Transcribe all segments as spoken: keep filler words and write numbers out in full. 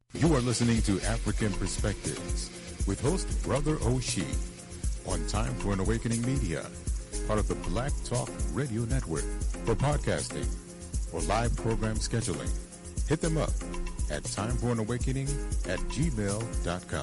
You are listening to African Perspectives with host Brother Oshie on Time for an Awakening Media, part of the Black Talk Radio Network. For podcasting or live program scheduling, hit them up at timeforanawakening at gmail dot com.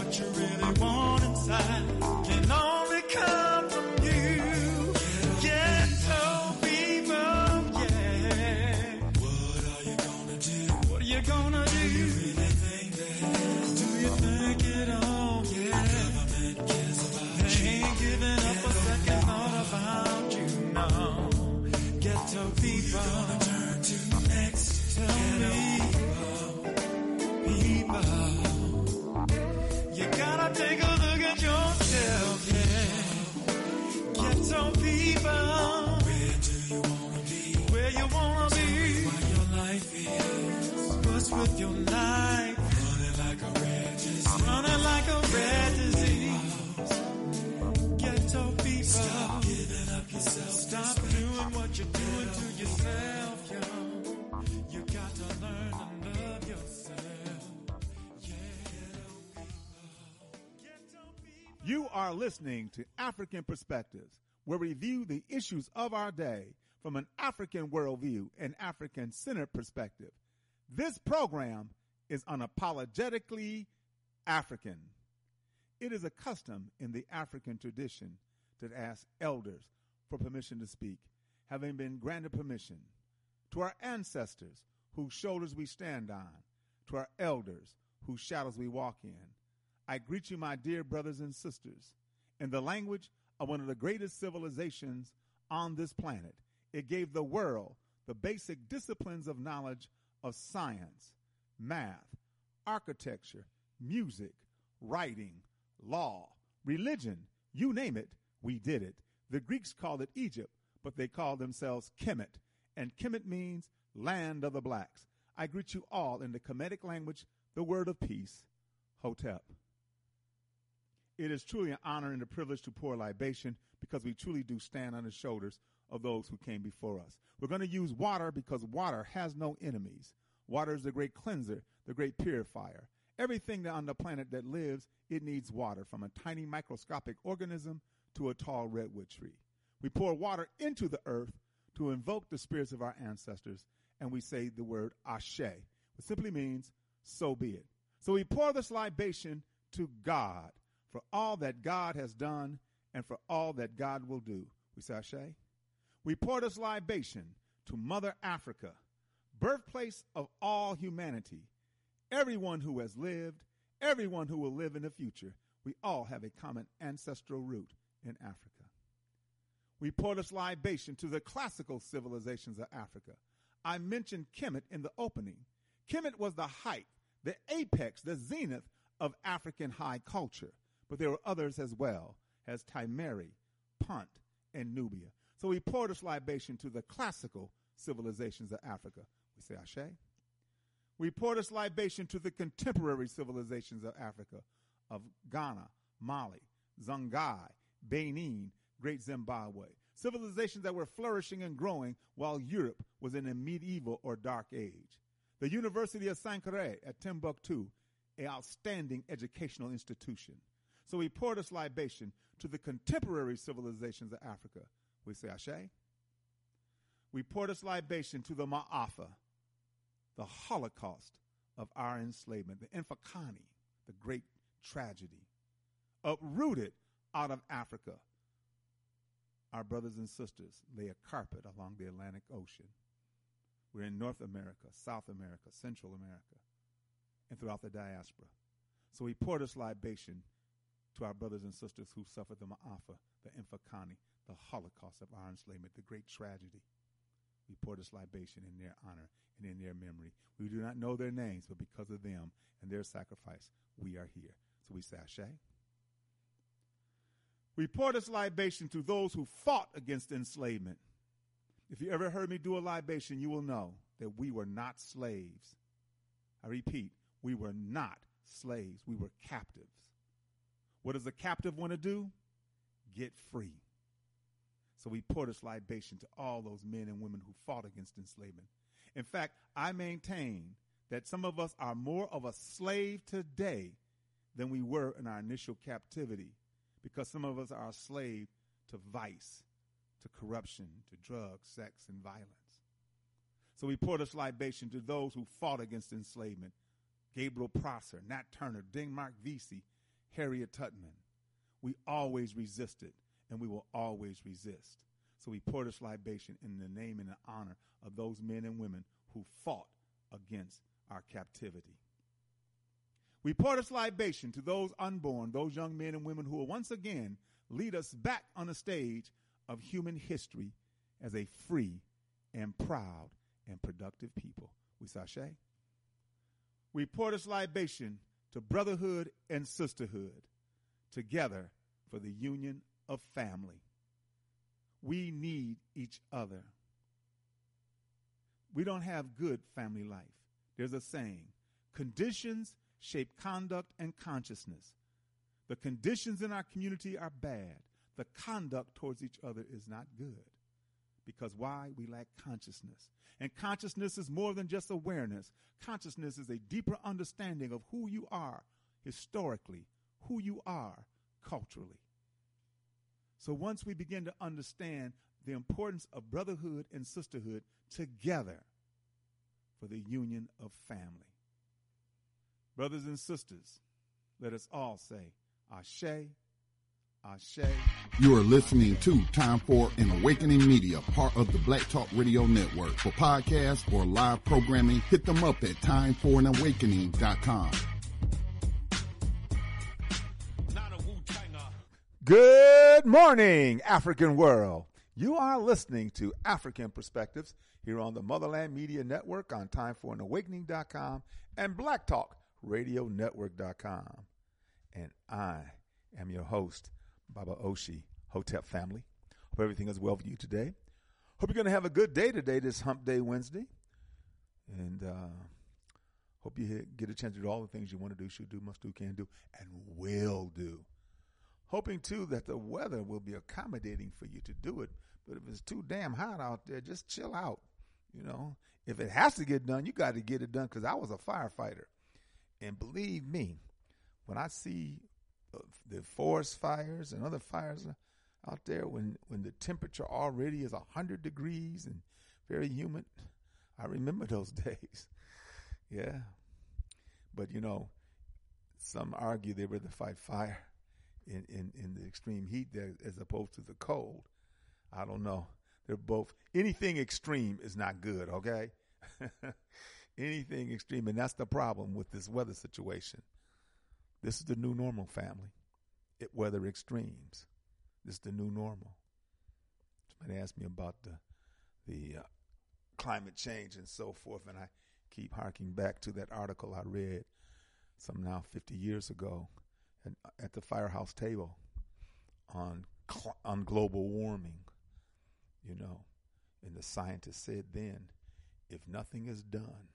Can only come from you. Yeah. Take a look at yourself, yeah. Ghetto people. Where do you want to be? Where you want to be? What your life is. What's with your life? Running like a red disease. Running like a red disease. Ghetto people. Stop giving up yourself. Stop doing what you're doing to yourself, yo. You got to learn to love yourself. You are listening to African Perspectives, where we view the issues of our day from an African worldview and African-centered perspective. This program is unapologetically African. It is a custom in the African tradition to ask elders for permission to speak, having been granted permission. To our ancestors, whose shoulders we stand on, to our elders, whose shadows we walk in, I greet you, my dear brothers and sisters, in the language of one of the greatest civilizations on this planet. It gave the world the basic disciplines of knowledge of science, math, architecture, music, writing, law, religion, you name it, we did it. The Greeks called it Egypt, but they called themselves Kemet, and Kemet means land of the blacks. I greet you all in the Kemetic language, the word of peace, Hotep. It is truly an honor and a privilege to pour libation because we truly do stand on the shoulders of those who came before us. We're going to use water because water has no enemies. Water is the great cleanser, the great purifier. Everything that on the planet that lives, it needs water, from a tiny microscopic organism to a tall redwood tree. We pour water into the earth to invoke the spirits of our ancestors, and we say the word Ashe, which simply means, so be it. So we pour this libation to God for all that God has done and for all that God will do. We say Ashe. We pour this libation to Mother Africa, birthplace of all humanity. Everyone who has lived, everyone who will live in the future, we all have a common ancestral root in Africa. We pour this libation to the classical civilizations of Africa. I mentioned Kemet in the opening. Kemet was the height, the apex, the zenith of African high culture. But there were others as well, as Timeri, Punt, and Nubia. So we pour this libation to the classical civilizations of Africa. We say Ashe. We pour this libation to the contemporary civilizations of Africa, of Ghana, Mali, Songhai, Benin, Great Zimbabwe. Civilizations that were flourishing and growing while Europe was in a medieval or dark age. The University of Sankore at Timbuktu, an outstanding educational institution. So we pour this libation to the contemporary civilizations of Africa. We say Ashe. We pour this libation to the Ma'afa, the Holocaust of our enslavement, the Infakani, the great tragedy, uprooted out of Africa. Our brothers and sisters lay a carpet along the Atlantic Ocean. We're in North America, South America, Central America, and throughout the diaspora. So we pour this libation to our brothers and sisters who suffered the Ma'afa, the Infakani, the Holocaust of our enslavement, the great tragedy. We pour this libation in their honor and in their memory. We do not know their names, but because of them and their sacrifice, we are here. So we say Ashe. We pour this libation to those who fought against enslavement. If you ever heard me do a libation, you will know that we were not slaves. I repeat, we were not slaves. We were captives. What does a captive want to do? Get free. So we pour this libation to all those men and women who fought against enslavement. In fact, I maintain that some of us are more of a slave today than we were in our initial captivity, because some of us are a slave to vice, to corruption, to drugs, sex, and violence. So we pour this libation to those who fought against enslavement. Gabriel Prosser, Nat Turner, Denmark Vesey, Harriet Tubman. We always resisted, and we will always resist. So we pour this libation in the name and the honor of those men and women who fought against our captivity. We pour this libation to those unborn, those young men and women who will once again lead us back on the stage of human history as a free and proud and productive people. We say Ashe. We pour this libation to brotherhood and sisterhood, together for the union of family. We need each other. We don't have good family life. There's a saying, conditions shape conduct and consciousness. The conditions in our community are bad. The conduct towards each other is not good. Because why? We lack consciousness. And consciousness is more than just awareness. Consciousness is a deeper understanding of who you are historically, who you are culturally. So once we begin to understand the importance of brotherhood and sisterhood together for the union of family. Brothers and sisters, let us all say, Ashe, Ashe. You are listening to Time for an Awakening Media, part of the Black Talk Radio Network. For podcasts or live programming, hit them up at time for an awakening dot com. Good morning, African world. You are listening to African Perspectives here on the Motherland Media Network on time for an awakening dot com and black talk radio network dot com. And I am your host, Baba Oshi, Hotep family. Hope everything is well for you today. Hope you're going to have a good day today, this Hump Day Wednesday. And uh, hope you get a chance to do all the things you want to do, should do, must do, can do, and will do. Hoping, too, that the weather will be accommodating for you to do it. But if it's too damn hot out there, just chill out. You know, if it has to get done, you got to get it done, because I was a firefighter. And believe me, when I see the forest fires and other fires out there, when, when the temperature already is one hundred degrees and very humid, I remember those days. Yeah. But, you know, some argue they rather fight fire In, in, in the extreme heat there as opposed to the cold. I don't know. They're both, anything extreme is not good, okay? Anything extreme, and that's the problem with this weather situation. This is the new normal, family. It, weather extremes. This is the new normal. Somebody asked me about the, the uh, climate change and so forth, and I keep harking back to that article I read some now fifty years ago at the firehouse table on on global warming, you know, and the scientists said then, if nothing is done,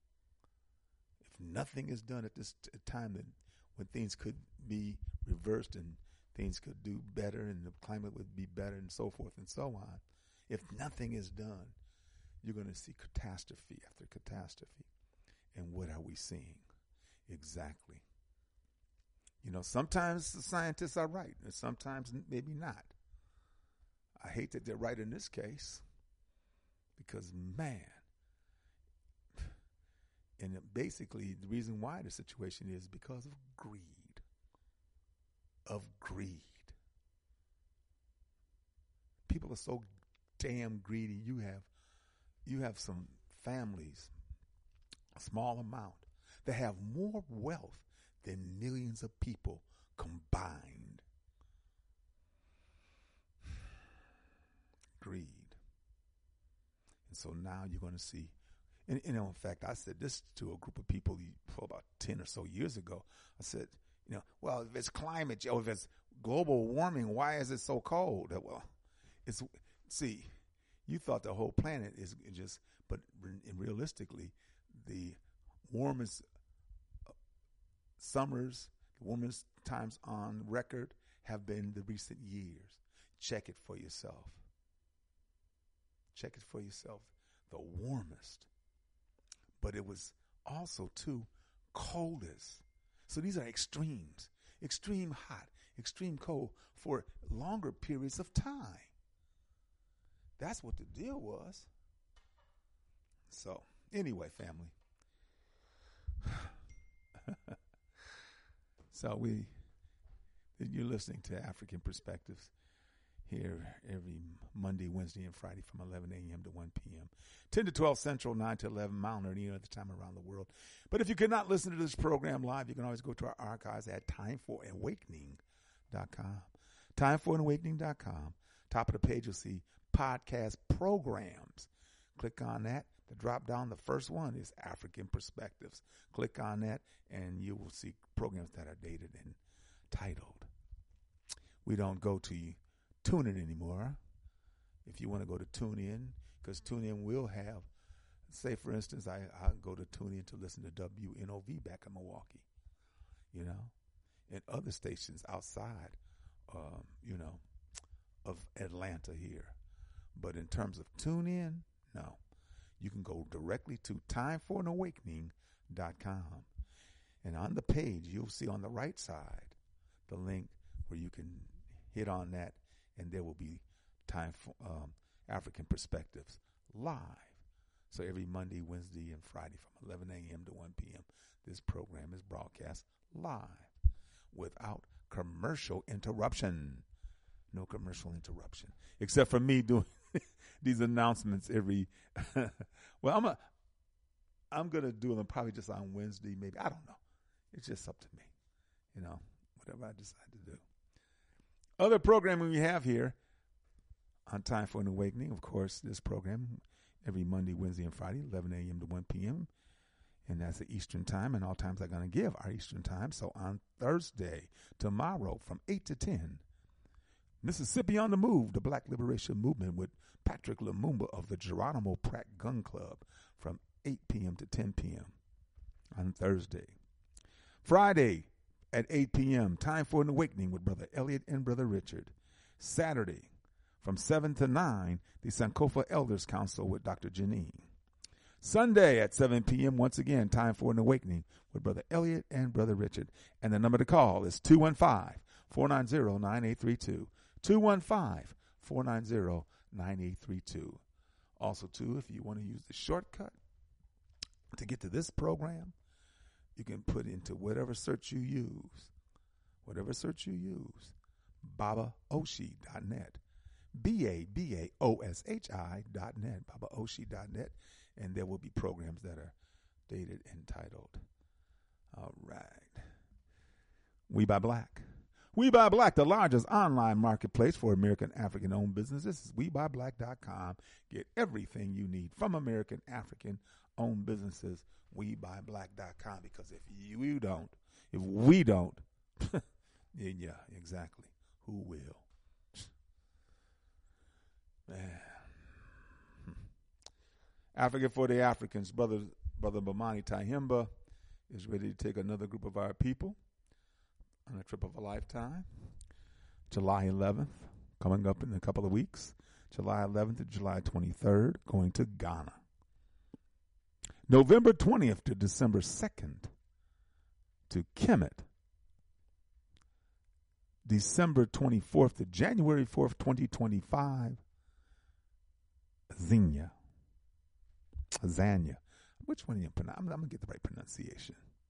if nothing is done at this t- time, then when things could be reversed and things could do better and the climate would be better and so forth and so on, if nothing is done, you're going to see catastrophe after catastrophe. And what are we seeing? Exactly. You know, sometimes the scientists are right, and sometimes maybe not. I hate that they're right in this case, because, man, and basically the reason why the situation is because of greed, of greed. People are so damn greedy. You have, you have some families, a small amount, that have more wealth than millions of people combined. Greed. And so now you're going to see, and, and in fact, I said this to a group of people for about ten or so years ago. I said, you know, well, if it's climate, or if it's global warming, why is it so cold? Well, it's, see, you thought the whole planet is just, but realistically, the warmest summers, the warmest times on record have been the recent years. Check it for yourself. Check it for yourself. The warmest. But it was also, too, coldest. So these are extremes. Extreme hot, extreme cold for longer periods of time. That's what the deal was. So, anyway, family. So we, you're listening to African Perspectives here every Monday, Wednesday, and Friday from eleven a.m. to one p.m. ten to twelve Central, nine to eleven Mountain, or any other time around the world. But if you cannot listen to this program live, you can always go to our archives at time for awakening dot com. time for awakening dot com. Top of the page, you'll see podcast programs. Click on that. The drop down, the first one is African Perspectives. Click on that, and you will see programs that are dated and titled we don't go to TuneIn anymore. If you want to go to TuneIn, because TuneIn will have, say for instance, I I go to TuneIn to listen to W N O V back in Milwaukee, you know, and other stations outside, um, you know, of Atlanta here. But in terms of TuneIn, no. You can go directly to time for an awakening dot com. And on the page, you'll see on the right side the link where you can hit on that, and there will be Time for um, African Perspectives live. So every Monday, Wednesday, and Friday from eleven a.m. to one p.m., this program is broadcast live without commercial interruption. No commercial interruption, except for me doing these announcements every. well, I'm a, I'm gonna do them probably just on Wednesday, maybe. I don't know. It's just up to me, you know. Whatever I decide to do. Other programming we have here on Time for an Awakening, of course, this program every Monday, Wednesday, and Friday, eleven a.m. to one p.m. And that's the Eastern Time, and all times I'm going to give our Eastern Time. So on Thursday, tomorrow, from eight to ten, Mississippi on the Move, the Black Liberation Movement with Patrick Lumumba of the Geronimo Pratt Gun Club from eight p.m. to ten p.m. on Thursday. Friday at eight p.m., Time for an Awakening with Brother Elliot and Brother Richard. Saturday from seven to nine, the Sankofa Elders Council with Doctor Janine. Sunday at seven p.m., once again, Time for an Awakening with Brother Elliot and Brother Richard. And the number to call is two one five, four nine zero, nine eight three two. two one five, four nine zero, nine eight three two. Also, too, if you want to use the shortcut to get to this program, you can put into whatever search you use, whatever search you use, baba oshi dot net, B A B A O S H I dot net, baba oshi dot net, and there will be programs that are dated entitled. All right. We Buy Black. We Buy Black, the largest online marketplace for American African-owned businesses. This is we buy black dot com. Get everything you need from American African-owned businesses. we buy black dot com. Because if you don't, if we don't, then yeah, exactly. Who will? Man. Africa for the Africans. Brother, Brother Bomani Tyehimba is ready to take another group of our people on a trip of a lifetime. July eleventh, coming up in a couple of weeks. July eleventh to July twenty-third, going to Ghana. November twentieth to December second to Kemet. December twenty-fourth to January fourth, twenty twenty-five, Zania. Zania. Which one do you pronounce? I'm, I'm going to get the right pronunciation.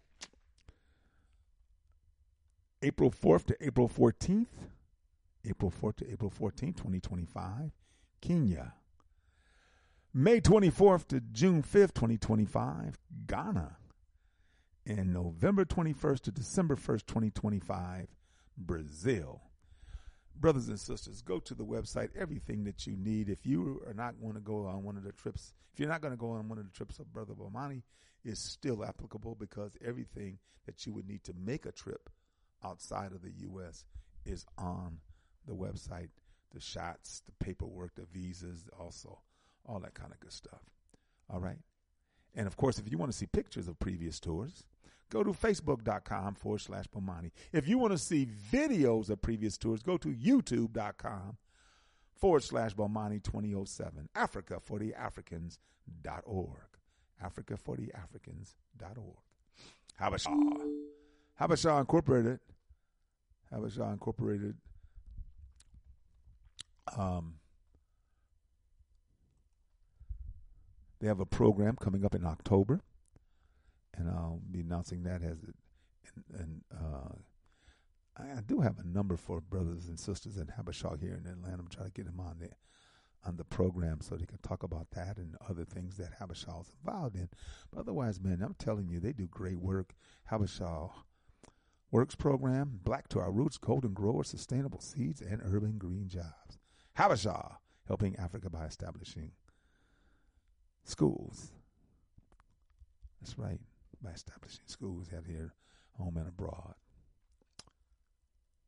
April fourth to April fourteenth. April fourth to April fourteenth, twenty twenty-five, Kenya. May twenty-fourth to June fifth, twenty twenty-five, Ghana. And November twenty-first to December first, twenty twenty-five, Brazil. Brothers and sisters, go to the website, everything that you need. If you are not going to go on one of the trips, if you're not going to go on one of the trips of Brother Bomani, is still applicable, because everything that you would need to make a trip outside of the U S is on the website. The shots, the paperwork, the visas, also all that kind of good stuff. All right. And of course, if you want to see pictures of previous tours, go to facebook.com forward slash Bomani. If you want to see videos of previous tours, go to youtube.com forward slash Bomani twenty oh seven. Africa for the Africans dot org. Africa for the Africans dot org. Habesha. Habesha Incorporated. Habesha Incorporated. Um, they have a program coming up in October, and I'll be announcing that as it. And, and uh, I, I do have a number for brothers and sisters in Habesha here in Atlanta. I'm trying to get them on the on the program so they can talk about that and other things that Habesha is involved in. But otherwise, man, I'm telling you, they do great work. Habesha Works program, Black to Our Roots, Golden Growers, Sustainable Seeds, and Urban Green Jobs. Habesha, helping Africa by establishing schools. That's right, by establishing schools out here, home and abroad.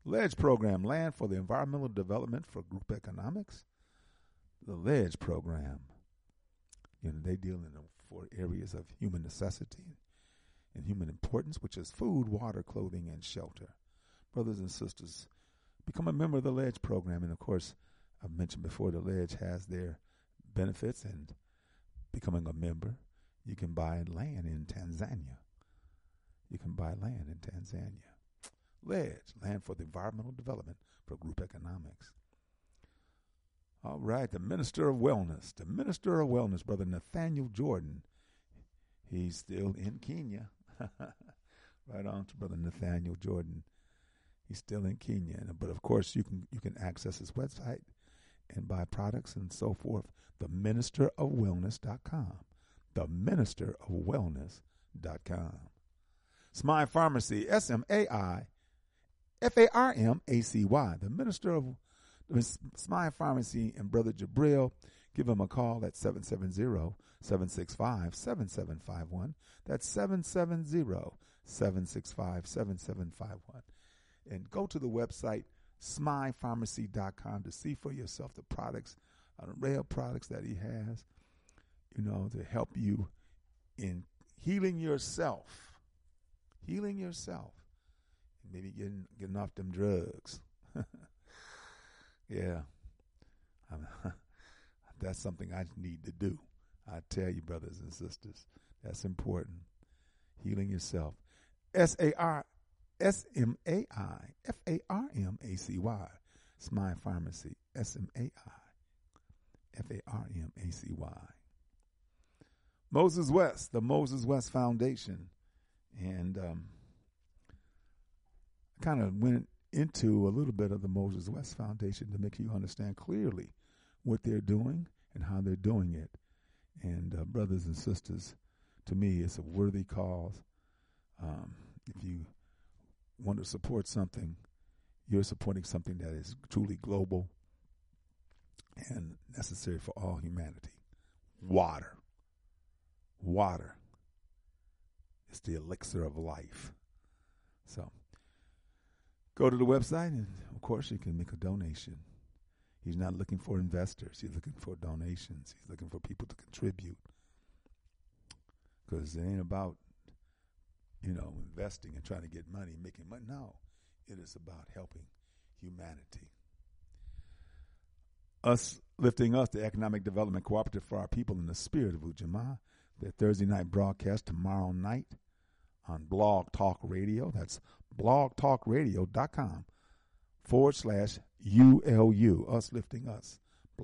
LEDGE program, Land for the Environmental Development for Group Economics. The LEDGE program, you know, they deal in the four areas of human necessity and human importance, which is food, water, clothing, and shelter. Brothers and sisters, become a member of the LEDGE program. And, of course, I've mentioned before, the LEDGE has their benefits, and becoming a member, you can buy land in Tanzania. You can buy land in Tanzania. LEDGE, Land for the Environmental Development for Group Economics. All right, the Minister of Wellness. The Minister of Wellness, Brother Nathaniel Jordan. He's still in Kenya. Right on to Brother Nathaniel Jordan. He's still in Kenya. But, of course, you can you can access his website and buy products and so forth. the minister of wellness dot com. the minister of wellness dot com. Smai Pharmacy, S M A I F A R M A C Y. The Minister of Smai Pharmacy and Brother Jabril. Give him a call at seven seven zero, seven six five, seven seven five one. That's seven seven zero, seven six five, seven seven five one. And go to the website, smai pharmacy dot com, to see for yourself the products, an array of products that he has, you know, to help you in healing yourself. Healing yourself. Maybe getting getting off them drugs. Yeah. That's something I need to do. I tell you, brothers and sisters, that's important. Healing yourself. S A R S M A I F A R M A C Y. Smai Pharmacy. S M A I F A R M A C Y. Moses West, the Moses West Foundation. And um, I kind of went into a little bit of the Moses West Foundation to make you understand clearly what they're doing and how they're doing it. And uh, brothers and sisters, to me, it's a worthy cause. Um, if you want to support something, you're supporting something that is truly global and necessary for all humanity. Water. Water. It's the elixir of life. So go to the website, and, of course, you can make a donation. He's not looking for investors. He's looking for donations. He's looking for people to contribute. Because it ain't about, you know, investing and trying to get money, making money. No, it is about helping humanity. Us lifting us, the Economic Development Cooperative for Our People in the Spirit of Ujamaa. Their Thursday night broadcast tomorrow night on Blog Talk Radio. That's blogtalkradio.com forward slash U L U. Us lifting us.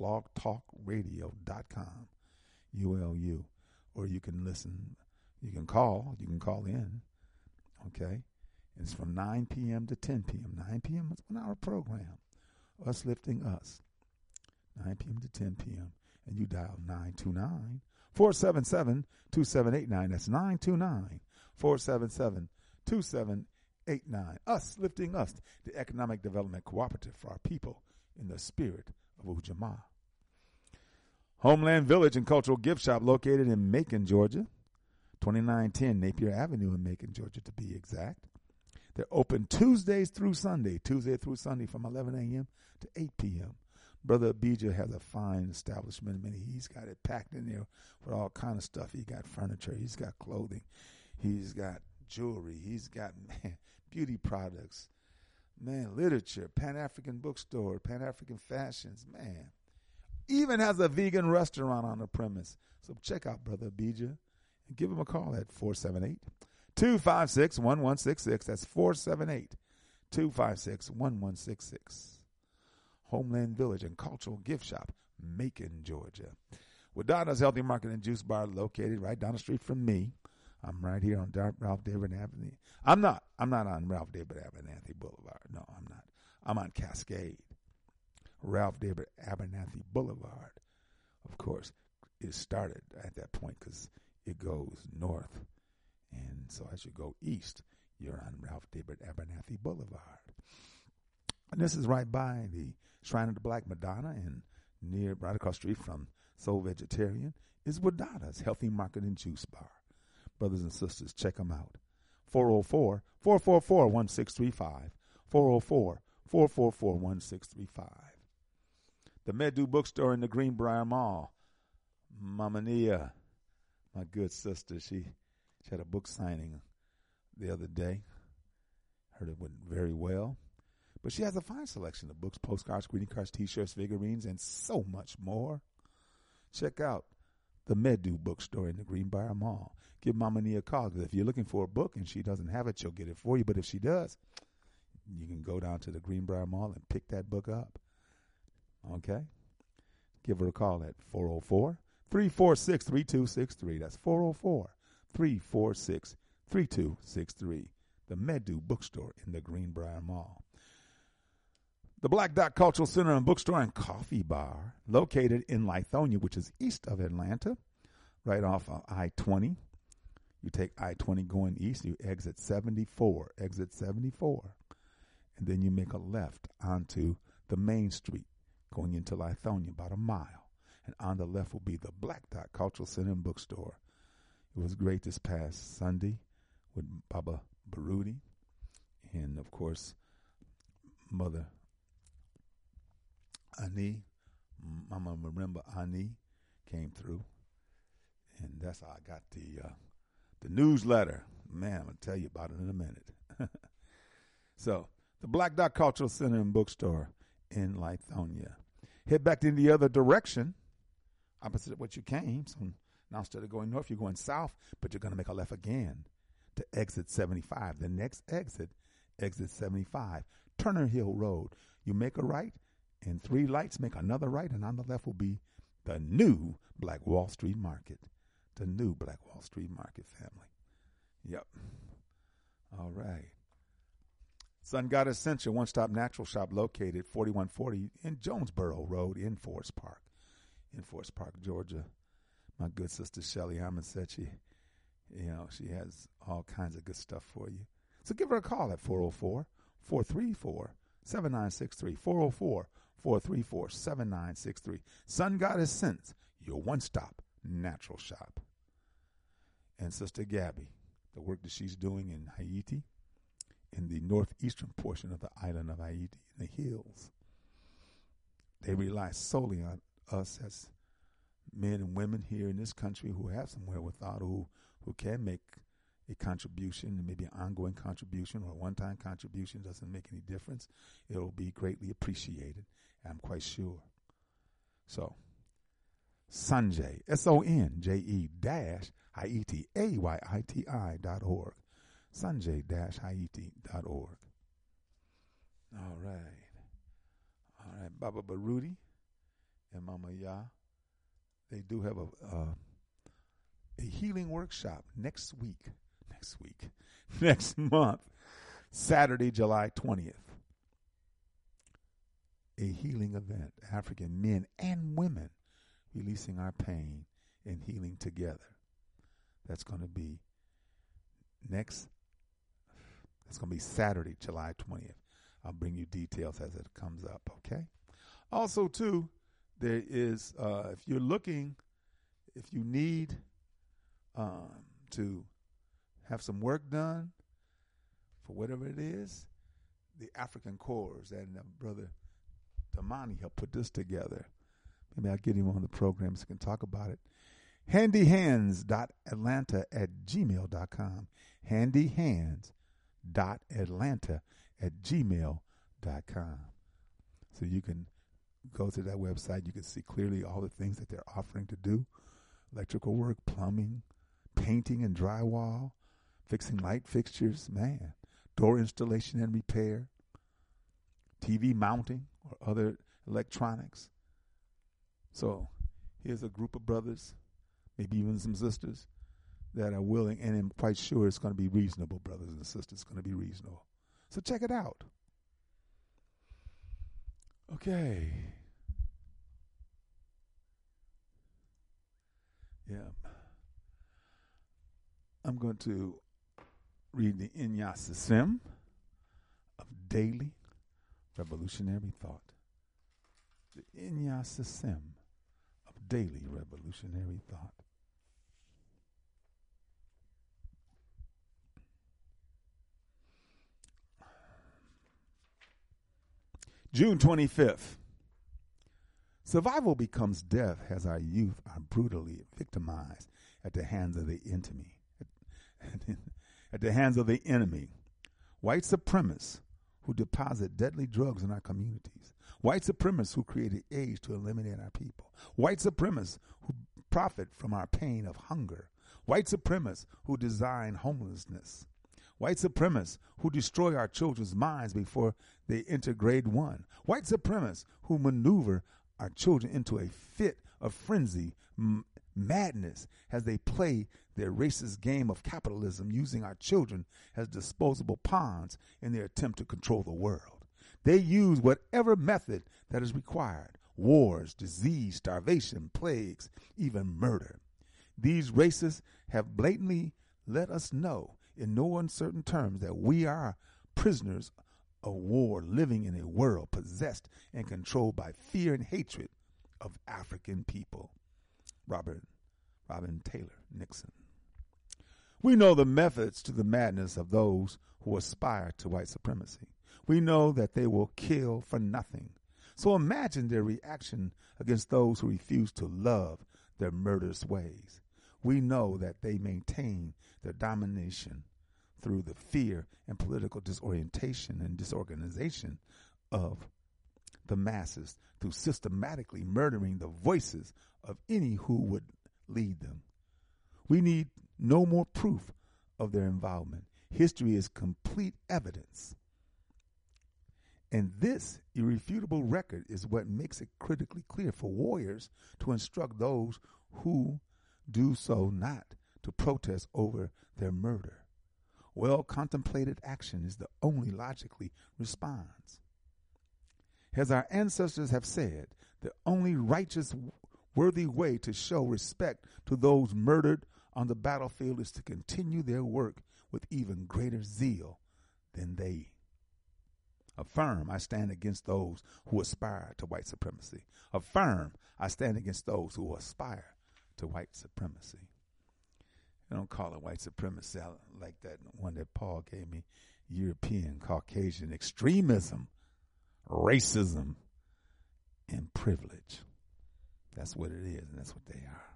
blogtalkradio.com U L U. Or you can listen. You can call. You can call in. Okay? It's from nine p.m. to ten p.m. nine p.m. is one hour program. Us lifting us. nine p.m. to ten p.m. And you dial nine two nine, four seven seven, two seven eight nine. That's nine two nine, four seven seven, two seven eight nine. Us lifting us, the Economic Development Cooperative for Our People in the Spirit of Ujamaa. Homeland Village and Cultural Gift Shop located in Macon, Georgia. twenty-nine ten Napier Avenue in Macon, Georgia, to be exact. They're open Tuesdays through Sunday, Tuesday through Sunday from eleven a.m. to eight p.m. Brother Abijah has a fine establishment. I mean, he's got it packed in there with all kind of stuff. He got furniture. He's got clothing. He's got jewelry. He's got, man, beauty products. Man, literature, Pan-African bookstore, Pan-African fashions, man. Even has a vegan restaurant on the premise. So check out Brother Abijah and give him a call at four seven eight, two five six, one one six six. That's four seven eight, two five six, one one six six. Homeland Village and Cultural Gift Shop, Macon, Georgia. Wadada's Healthy Market and Juice Bar located right down the street from me. I'm right here on Ralph David Avenue. I'm not. I'm not on Ralph David Abernathy Boulevard. No, I'm not. I'm on Cascade. Ralph David Abernathy Boulevard, of course, it started at that point because it goes north. And so as you go east, you're on Ralph David Abernathy Boulevard. And this is right by the Shrine of the Black Madonna, and near, right across the street from Soul Vegetarian is Wadada's Healthy Market and Juice Bar. Brothers and sisters, check them out. four oh four, four four four, one six three five. four oh four, four four four, one six three five. The Medu Bookstore in the Greenbrier Mall. Mama Nia, my good sister, she, she had a book signing the other day. Heard it went very well. But she has a fine selection of books, postcards, greeting cards, T-shirts, figurines, and so much more. Check out the Medu Bookstore in the Greenbrier Mall. Give Mama Nia a call, because if you're looking for a book and she doesn't have it, she'll get it for you. But if she does, you can go down to the Greenbrier Mall and pick that book up. Okay? Give her a call at four oh four, three four six, three two six three. That's four oh four, three four six, three two six three. The Medu Bookstore in the Greenbrier Mall. The Black Dot Cultural Center and Bookstore and Coffee Bar, located in Lithonia, which is east of Atlanta, right off of I twenty. You take I twenty going east, you exit seventy-four, exit seventy-four, and then you make a left onto the main street, going into Lithonia about a mile. And on the left will be the Black Dot Cultural Center and Bookstore. It was great this past Sunday with Baba Baruti and, of course, Mother Ani, Mama Marimba Ani came through. And that's how I got the uh, the newsletter. Man, I'm going to tell you about it in a minute. So, the Black Dot Cultural Center and Bookstore in Lithonia. Head back in the other direction, opposite of what you came. So now instead of going north, you're going south, but you're going to make a left again to exit seventy-five. The next exit, exit seventy-five, Turner Hill Road. You make a right, and three lights make another right, and on the left will be the new Black Wall Street Market. The new Black Wall Street Market, family. Yep. All right. Sun Goddess Essential, one-stop natural shop located forty-one forty in Jonesboro Road in Forest Park. In Forest Park, Georgia. My good sister Shelly Hammond said she, you know, she has all kinds of good stuff for you. So give her a call at four oh four, four three four, seven nine six three. four oh four, four three four, seven nine six three. Sun Goddess Scents, your one-stop natural shop. And Sister Gabby, the work that she's doing in Haiti, in the northeastern portion of the island of Haiti, in the hills. They rely solely on us as men and women here in this country who have some wherewithal, who, who can make a contribution, maybe an ongoing contribution or a one-time contribution. Doesn't make any difference. It'll be greatly appreciated, I'm quite sure. So, Sanjay, S O N J E dash I E T A Y I T I dot org. Sanjay dash Haiti dot org. All right. All right. Baba Baruti and Mama Ya, they do have a uh, a healing workshop next week. Next week. Next month. Saturday, July twentieth. A healing event. African men and women releasing our pain and healing together. That's going to be next. It's going to be Saturday, July twentieth. I'll bring you details as it comes up, okay? Also, too, there is, uh, if you're looking, if you need um, to have some work done for whatever it is, the African Corps and uh, Brother Damani helped put this together. Maybe I'll get him on the program so we can talk about it. handyhands dot atlanta at gmail dot com. handyhands dot atlanta at gmail dot com. So you can go to that website. You can see clearly all the things that they're offering to do. Electrical work, plumbing, painting and drywall, fixing light fixtures, man, door installation and repair, T V mounting or other electronics. So here's a group of brothers, maybe even some sisters, that are willing, and I'm quite sure it's going to be reasonable, brothers and sisters. It's going to be reasonable. So check it out. Okay. Yeah. I'm going to read the Inyasisem of Daily Revolutionary Thought. The Inyasisem of Daily Revolutionary Thought. June twenty-fifth. Survival becomes death as our youth are brutally victimized at the hands of the enemy. At the hands of the enemy. White supremacists who deposit deadly drugs in our communities. White supremacists who created AIDS to eliminate our people. White supremacists who profit from our pain of hunger. White supremacists who design homelessness. White supremacists who destroy our children's minds before they enter grade one. White supremacists who maneuver our children into a fit of frenzy, m- madness, as they play their racist game of capitalism, using our children as disposable pawns in their attempt to control the world. They use whatever method that is required: wars, disease, starvation, plagues, even murder. These racists have blatantly let us know in no uncertain terms that we are prisoners of war, living in a world possessed and controlled by fear and hatred of African people. Robert Robin Taylor Nixon. We know the methods to the madness of those who aspire to white supremacy. We know that they will kill for nothing. So imagine their reaction against those who refuse to love their murderous ways. We know that they maintain their domination through the fear and political disorientation and disorganization of the masses, through systematically murdering the voices of any who would lead them. We need no more proof of their involvement. History is complete evidence. And this irrefutable record is what makes it critically clear for warriors to instruct those who do so not to protest over their murder. Well-contemplated action is the only logically response. As our ancestors have said, the only righteous, worthy way to show respect to those murdered on the battlefield is to continue their work with even greater zeal than they. Affirm, I stand against those who aspire to white supremacy. Affirm, I stand against those who aspire to white supremacy. I don't call it white supremacy. I like that one that Paul gave me, European, Caucasian extremism, racism, and privilege. That's what it is, and that's what they are.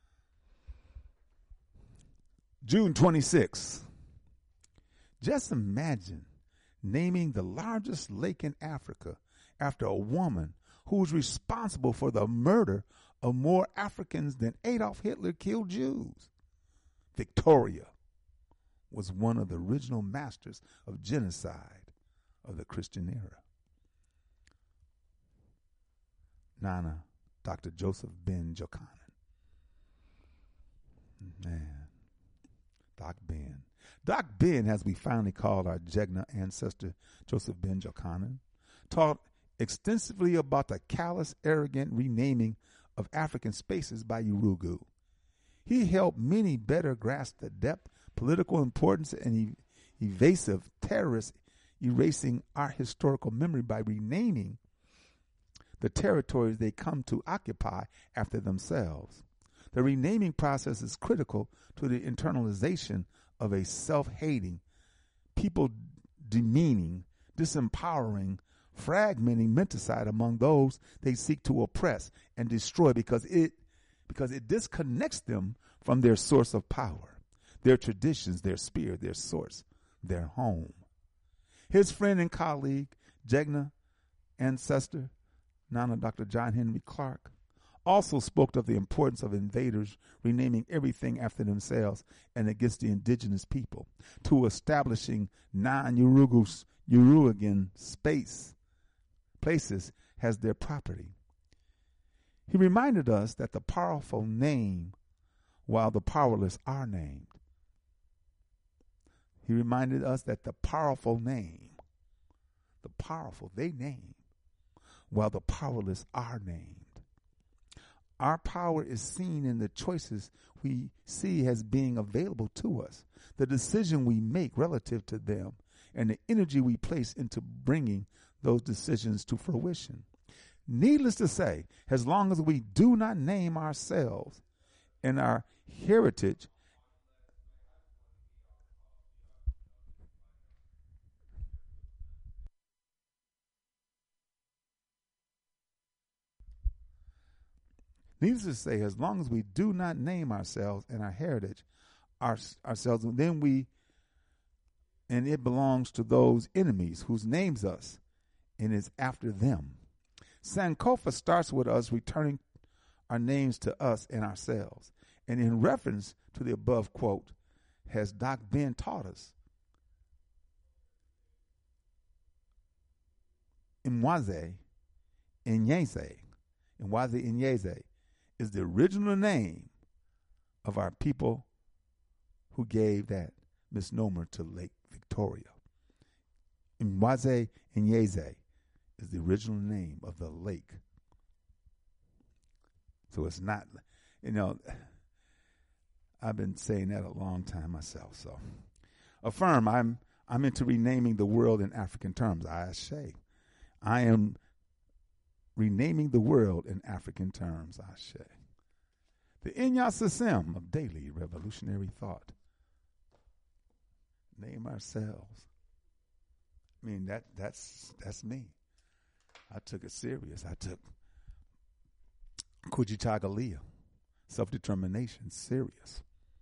June twenty-sixth. Just imagine naming the largest lake in Africa after a woman who was responsible for the murder of more Africans than Adolf Hitler killed Jews. Victoria was one of the original masters of genocide of the Christian era. Nana, Doctor Joseph Ben Jochannan. Man, Doc Ben. Doc Ben, as we finally called our Jegna ancestor, Joseph Ben Jochannan, taught extensively about the callous, arrogant renaming of African spaces by Urugu. He helped many better grasp the depth, political importance, and ev- evasive terrorists erasing our historical memory by renaming the territories they come to occupy after themselves. The renaming process is critical to the internalization of a self-hating, people demeaning, disempowering, fragmenting menticide among those they seek to oppress and destroy because it because it disconnects them from their source of power, their traditions, their spirit, their source, their home. His friend and colleague, Jegna ancestor, Nana Doctor John Henry Clark, also spoke of the importance of invaders renaming everything after themselves and against the indigenous people, to establishing non-Uruguayan space places as their property. He reminded us that the powerful name while the powerless are named. He reminded us that the powerful name, the powerful, they name, while the powerless are named. Our power is seen in the choices we see as being available to us, the decision we make relative to them, and the energy we place into bringing those decisions to fruition. Needless to say, as long as we do not name ourselves and our heritage, Needless to say, as long as we do not name ourselves and our heritage, our, ourselves, then we, and it belongs to those enemies whose names us, and is after them. Sankofa starts with us returning our names to us and ourselves. And in reference to the above quote, has Doc Ben taught us, Mwaze Inyeze, Mwaze Inyeze is the original name of our people who gave that misnomer to Lake Victoria. Mwaze Inyeze is the original name of the lake. So it's not, you know, I've been saying that a long time myself. So affirm, I'm I'm into renaming the world in African terms. I say, I am renaming the world in African terms. I say. The Inyasasem of daily revolutionary thought. Name ourselves. I mean, that that's that's me. I took it serious. I took Kujitagalea, self-determination, serious.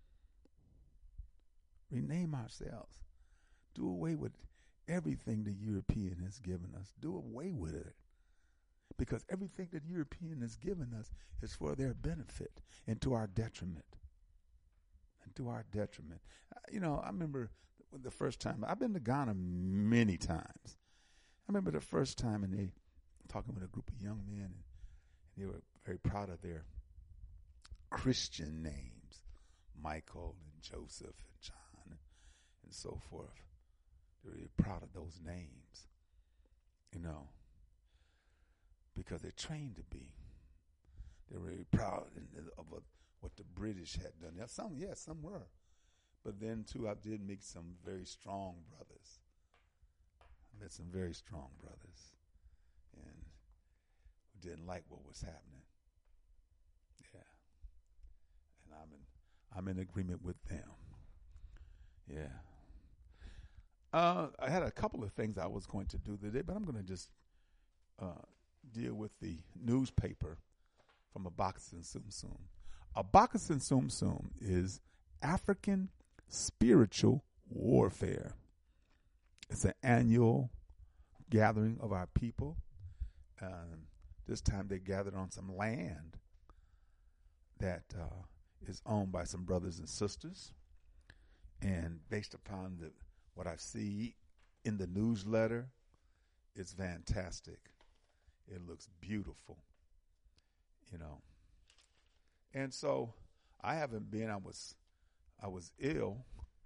Rename ourselves. Do away with everything the European has given us. Do away with it. Because everything that European has given us is for their benefit and to our detriment. And to our detriment. You know, I remember the first time, I've been to Ghana many times. I remember the first time, and they talking with a group of young men, and, and they were very proud of their Christian names, Michael and Joseph and John and, and so forth. They were really proud of those names, you know, because they're trained to be. They're really proud of what, what the British had done. Now, some, yes, some were. But then, too, I did meet some very strong brothers. I met some very strong brothers. And who didn't like what was happening. Yeah. And I'm in I'm in agreement with them. Yeah. Uh, I had a couple of things I was going to do today, but I'm going to just uh, deal with the newspaper from Abakusin Sum Sum. Abakusin Sum Sum is African spiritual warfare. It's an annual gathering of our people. Um, this time they gathered on some land that uh, is owned by some brothers and sisters. And based upon the what I see in the newsletter, it's fantastic. It looks beautiful, you know. And so I haven't been, I was I was ill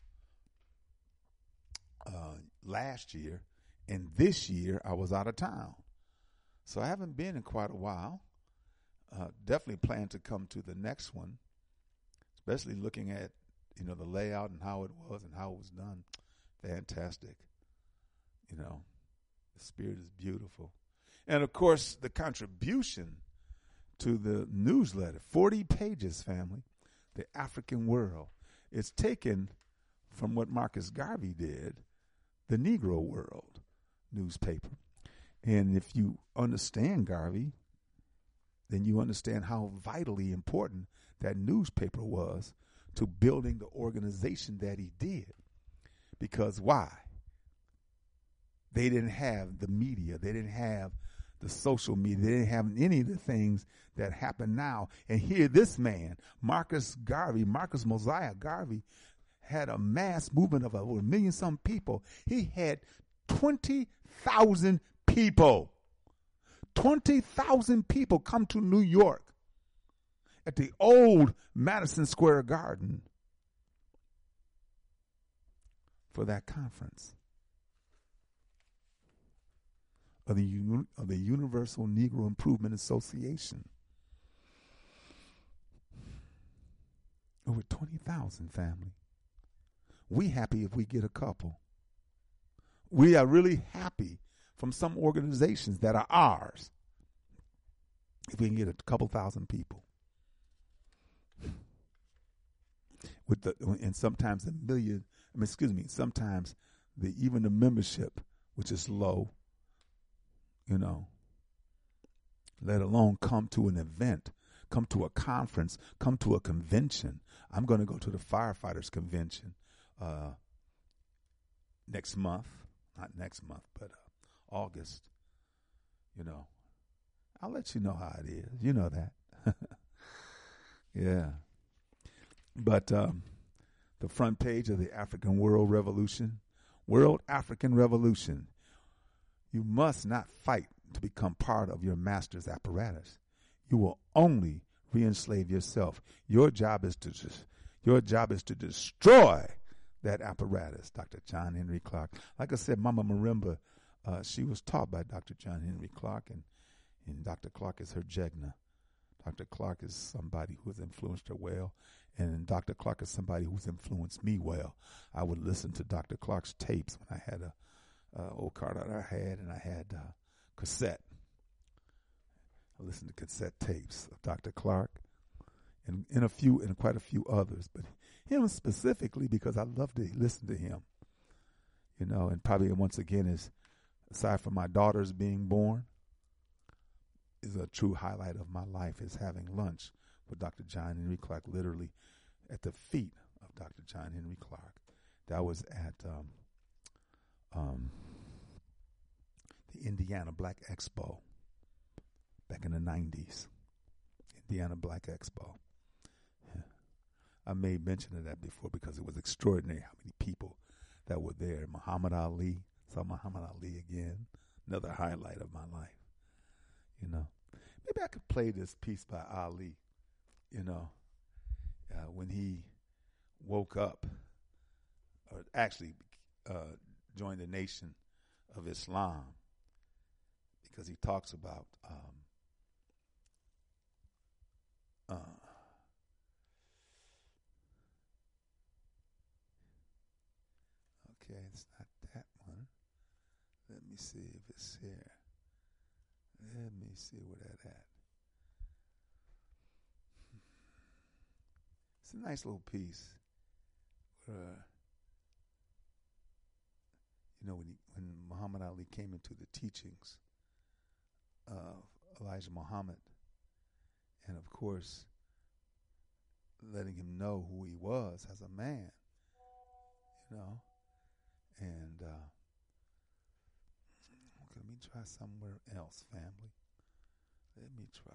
uh, last year, and this year I was out of town. So I haven't been in quite a while. Uh, definitely plan to come to the next one, especially looking at, you know, the layout and how it was and how it was done. Fantastic. You know, the spirit is beautiful. And, of course, the contribution to the newsletter, forty pages, family, The African World. It's taken from what Marcus Garvey did, the Negro World newspaper. And if you understand Garvey, then you understand how vitally important that newspaper was to building the organization that he did. Because why? They didn't have the media. They didn't have the social media. They didn't have any of the things that happen now. And here this man, Marcus Garvey, Marcus Mosiah Garvey, had a mass movement of over a million some people. He had twenty thousand people. twenty thousand people come to New York at the old Madison Square Garden for that conference of the, of the Universal Negro Improvement Association. Over twenty thousand, family. We happy if we get a couple. We are really happy from some organizations that are ours if we can get a couple thousand people. With the and sometimes a million, I mean, excuse me, sometimes the even the membership, which is low, you know, let alone come to an event. come to a conference, come to a convention. I'm going to go to the firefighters convention uh, next month, not next month, but uh, August. You know, I'll let you know how it is. You know that. Yeah. But um, the front page of the African World Revolution, World African Revolution, you must not fight to become part of your master's apparatus. You will only re-enslave yourself. Your job is to just, your job is to destroy that apparatus. Doctor John Henry Clarke. Like I said, Mama Marimba, uh, she was taught by Doctor John Henry Clarke, and, and Doctor Clarke is her jegna. Doctor Clarke is somebody who has influenced her well, and Doctor Clarke is somebody who's influenced me well. I would listen to Doctor Clarke's tapes when I had a uh, old car that I had, and I had uh, cassette. I listened to cassette tapes of Doctor Clarke, and, and a few, and quite a few others, but him specifically because I love to listen to him. You know, and probably once again is, aside from my daughters being born, is a true highlight of my life is having lunch with Doctor John Henry Clarke, literally at the feet of Doctor John Henry Clarke. That was at um, um, the Indiana Black Expo back in the nineties. Indiana Black Expo. Yeah. I made mention of that before because it was extraordinary how many people that were there. Muhammad Ali, saw Muhammad Ali again, another highlight of my life. You know, maybe I could play this piece by Ali, you know, uh, when he woke up, or actually uh, joined the Nation of Islam, because he talks about um, uh, okay, it's not that one. Let me see if it's here. Let me see where that at. It's a nice little piece. Where, uh, you know, when he, when Muhammad Ali came into the teachings of Elijah Muhammad, and of course, letting him know who he was as a man, you know, and uh, let me try somewhere else, family. Let me try.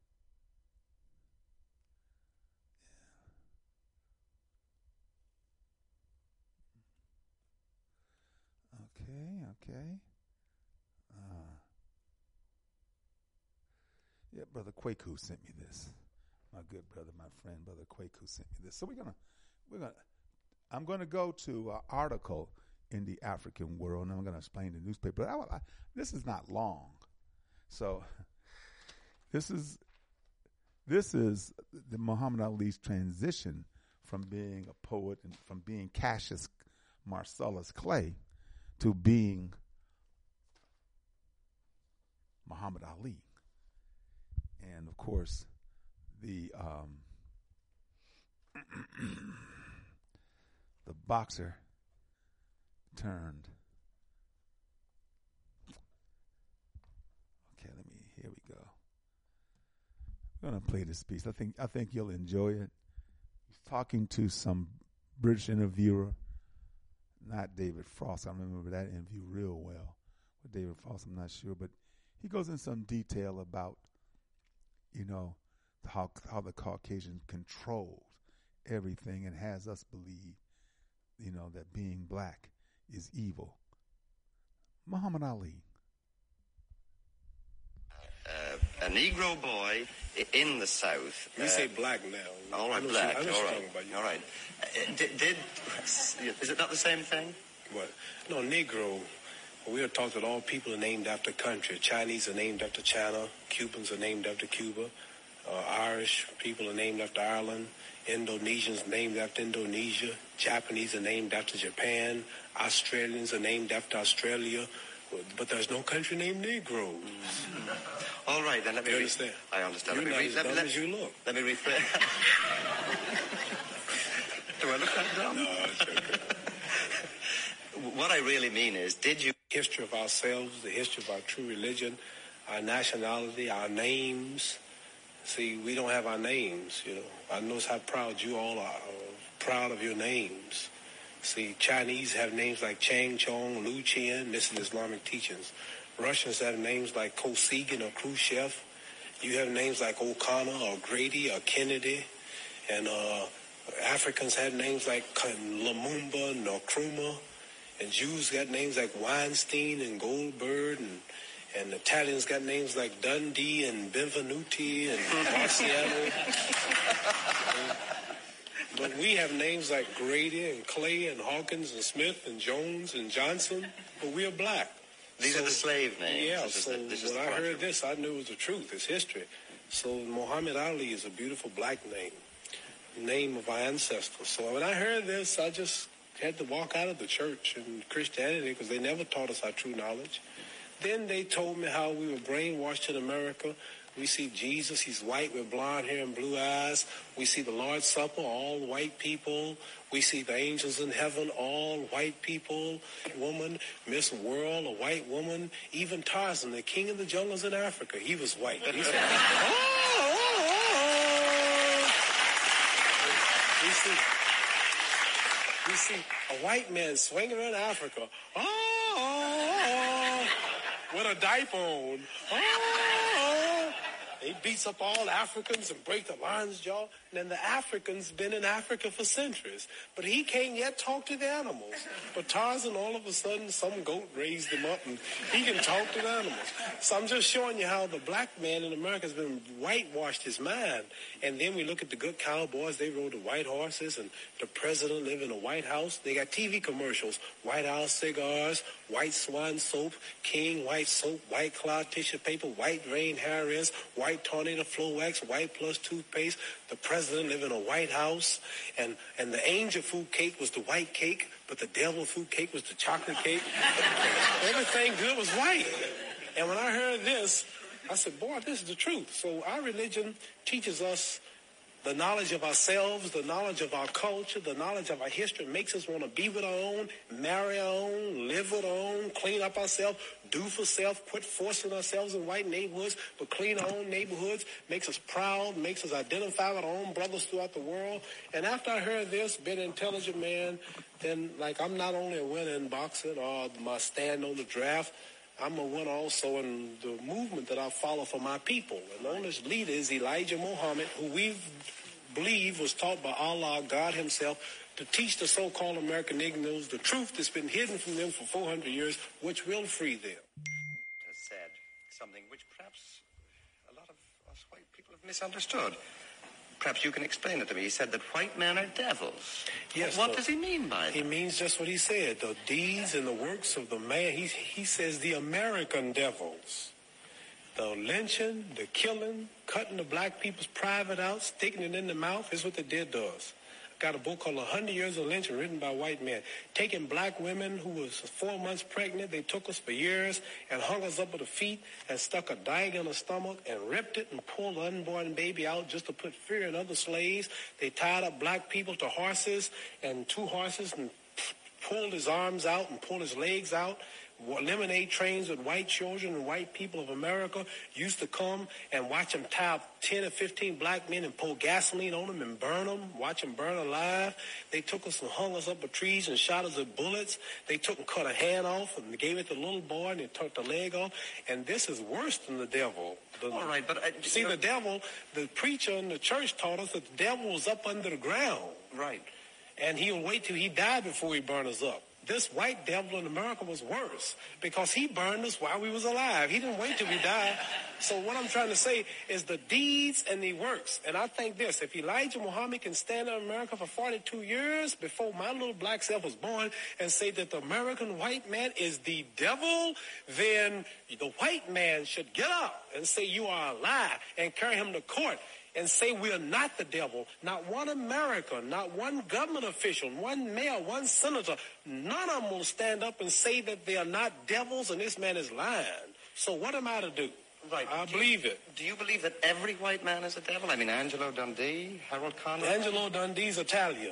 Yeah. Okay, okay. Uh, yeah, Brother Kwaku sent me this. My good brother, my friend, Brother Kwaku sent me this. So we're gonna, we're gonna. I'm gonna go to an article in the African World, and I'm going to explain the newspaper. I, I, this is not long, so this is this is the Muhammad Ali's transition from being a poet and from being Cassius Marcellus Clay to being Muhammad Ali, and of course the um, the boxer turned. Okay, let me. Here we go. I'm gonna play this piece. I think I think you'll enjoy it. He's talking to some British interviewer, not David Frost. I remember that interview real well with David Frost. I'm not sure, but he goes in some detail about, you know, how how the Caucasian controls everything and has us believe, you know, that being black is evil. Muhammad Ali. Uh, a Negro boy in the South. You uh, say black now. All right, black. All right. All right. Uh, did, did is it not the same thing? What? No, Negro. We are taught that all people are named after country. Chinese are named after China. Cubans are named after Cuba. Uh, Irish people are named after Ireland. Indonesians named after Indonesia. Japanese are named after Japan. Australians are named after Australia. But there's no country named Negro. Mm-hmm. All right, then let me... You understand? Re- I understand. You're let not me as re- dumb let, as you look. Let me rephrase. Do I look that dumb? No, it's okay. What I really mean is, did you... History of ourselves, the history of our true religion, our nationality, our names, See, we don't have our names, you know. I notice how proud you all are, uh, proud of your names. See, Chinese have names like Chang Chong, Lu Qian. This is Islamic teachings. Russians have names like Kosygin or Khrushchev. You have names like O'Connor or Grady or Kennedy. And uh, Africans have names like Lumumba, Nkrumah. And Jews got names like Weinstein and Goldberg. And, and Italians got names like Dundee and Benvenuti and Marciano. But we have names like Grady and Clay and Hawkins and Smith and Jones and Johnson. But we are black. These so, are the slave names. Yeah, this so is the, this when is I heard project. this, I knew it was the truth. It's history. So Muhammad Ali is a beautiful black name, name of our ancestors. So when I heard this, I just had to walk out of the church and Christianity because they never taught us our true knowledge. Then they told me how we were brainwashed in America. We see Jesus, he's white with blonde hair and blue eyes. We see the Lord's Supper, all white people. We see the angels in heaven, all white people. Woman, Miss World, a white woman. Even Tarzan, the king of the jungles in Africa, he was white. He said, oh, oh, oh. We see, we see a white man swinging around Africa. Oh, oh, oh, with a diaper on. Oh, oh. He beats up all Africans and break the lion's jaw. And then the Africans been in Africa for centuries. But he can't yet talk to the animals. But Tarzan, all of a sudden, some goat raised him up and he can talk to the animals. So I'm just showing you how the black man in America has been whitewashed his mind. And then we look at the good cowboys. They rode the white horses and the president lived in a White House. They got T V commercials, White House cigars, White Swan soap, King White soap, White Cloud tissue paper, White Rain hair rinse, White Tornado Flow Wax, White Plus toothpaste. The president lived in a White House, and, and the angel food cake was the white cake, but the devil food cake was the chocolate cake. Everything good was white. And when I heard this, I said, boy, this is the truth. So our religion teaches us the knowledge of ourselves, the knowledge of our culture, the knowledge of our history makes us want to be with our own, marry our own, live with our own, clean up ourselves, do for self, quit forcing ourselves in white neighborhoods, but clean our own neighborhoods, makes us proud, makes us identify with our own brothers throughout the world. And after I heard this, being an intelligent man, then like I'm not only a winner in boxing or my stand on the draft, I'm a winner also in the movement that I follow for my people. And the oldest leader is Elijah Muhammad, who we believe was taught by Allah, God himself, to teach the so-called American Negroes the truth that's been hidden from them for four hundred years, which will free them. Has said something which perhaps a lot of us white people have misunderstood. Perhaps you can explain it to me. He said that white men are devils. Yes. What does he mean by that? He means just what he said. The deeds and the works of the man. He, he says the American devils. The lynching, the killing, cutting the black people's private out, sticking it in the mouth is what they did to us. Got a book called one hundred Years of Lynching written by white men. Taking black women who was four months pregnant, they took us for years and hung us up with the feet and stuck a dagger in the stomach and ripped it and pulled the unborn baby out just to put fear in other slaves. They tied up black people to horses and two horses and pulled his arms out and pulled his legs out. Lemonade trains with white children and white people of America used to come and watch them tie up ten or fifteen black men and pour gasoline on them and burn them, watch them burn alive. They took us and hung us up with trees and shot us with bullets. They took and cut a hand off and gave it to the little boy and they took the leg off. And this is worse than the devil. The, All right, but... I, see, the devil, the preacher in the church taught us that the devil was up under the ground. Right. And he'll wait till he died before he burn us up. This white devil in America was worse because he burned us while we was alive. He didn't wait till we died. So what I'm trying to say is the deeds and the works. And I think this, if Elijah Muhammad can stand in America for forty-two years before my little black self was born and say that the American white man is the devil, then the white man should get up and say you are a lie and carry him to court. And say we are not the devil. Not one American, not one government official, one mayor, one senator. None of them will stand up and say that they are not devils and this man is lying. So what am I to do? Right. I do believe you, it. Do you believe that every white man is a devil? I mean, Angelo Dundee, Harold Conrad? Angelo Dundee's Italian.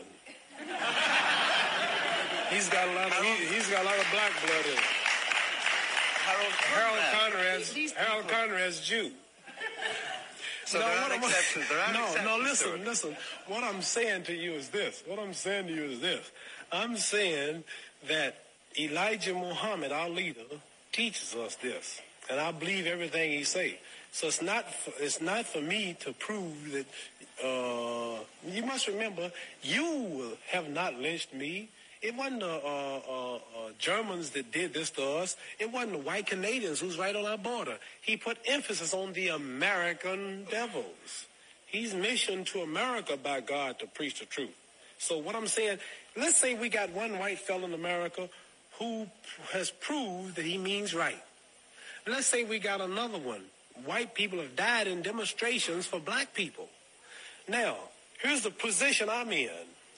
he's got a lot of he, he's got a lot of black blood in him. Harold Conrad. Harold Conrad's, Harold Conrad's Jew. So there are exceptions. There are no, exceptions. No, listen, listen. What I'm saying to you is this. What I'm saying to you is this. I'm saying that Elijah Muhammad, our leader, teaches us this, and I believe everything he say. So it's not for, it's not for me to prove that. Uh, you must remember, you have not lynched me. It wasn't the uh, uh, uh, Germans that did this to us. It wasn't the white Canadians who's right on our border. He put emphasis on the American devils. He's missioned to America by God to preach the truth. So what I'm saying, let's say we got one white fellow in America who has proved that he means right. Let's say we got another one. White people have died in demonstrations for black people. Now, here's the position I'm in.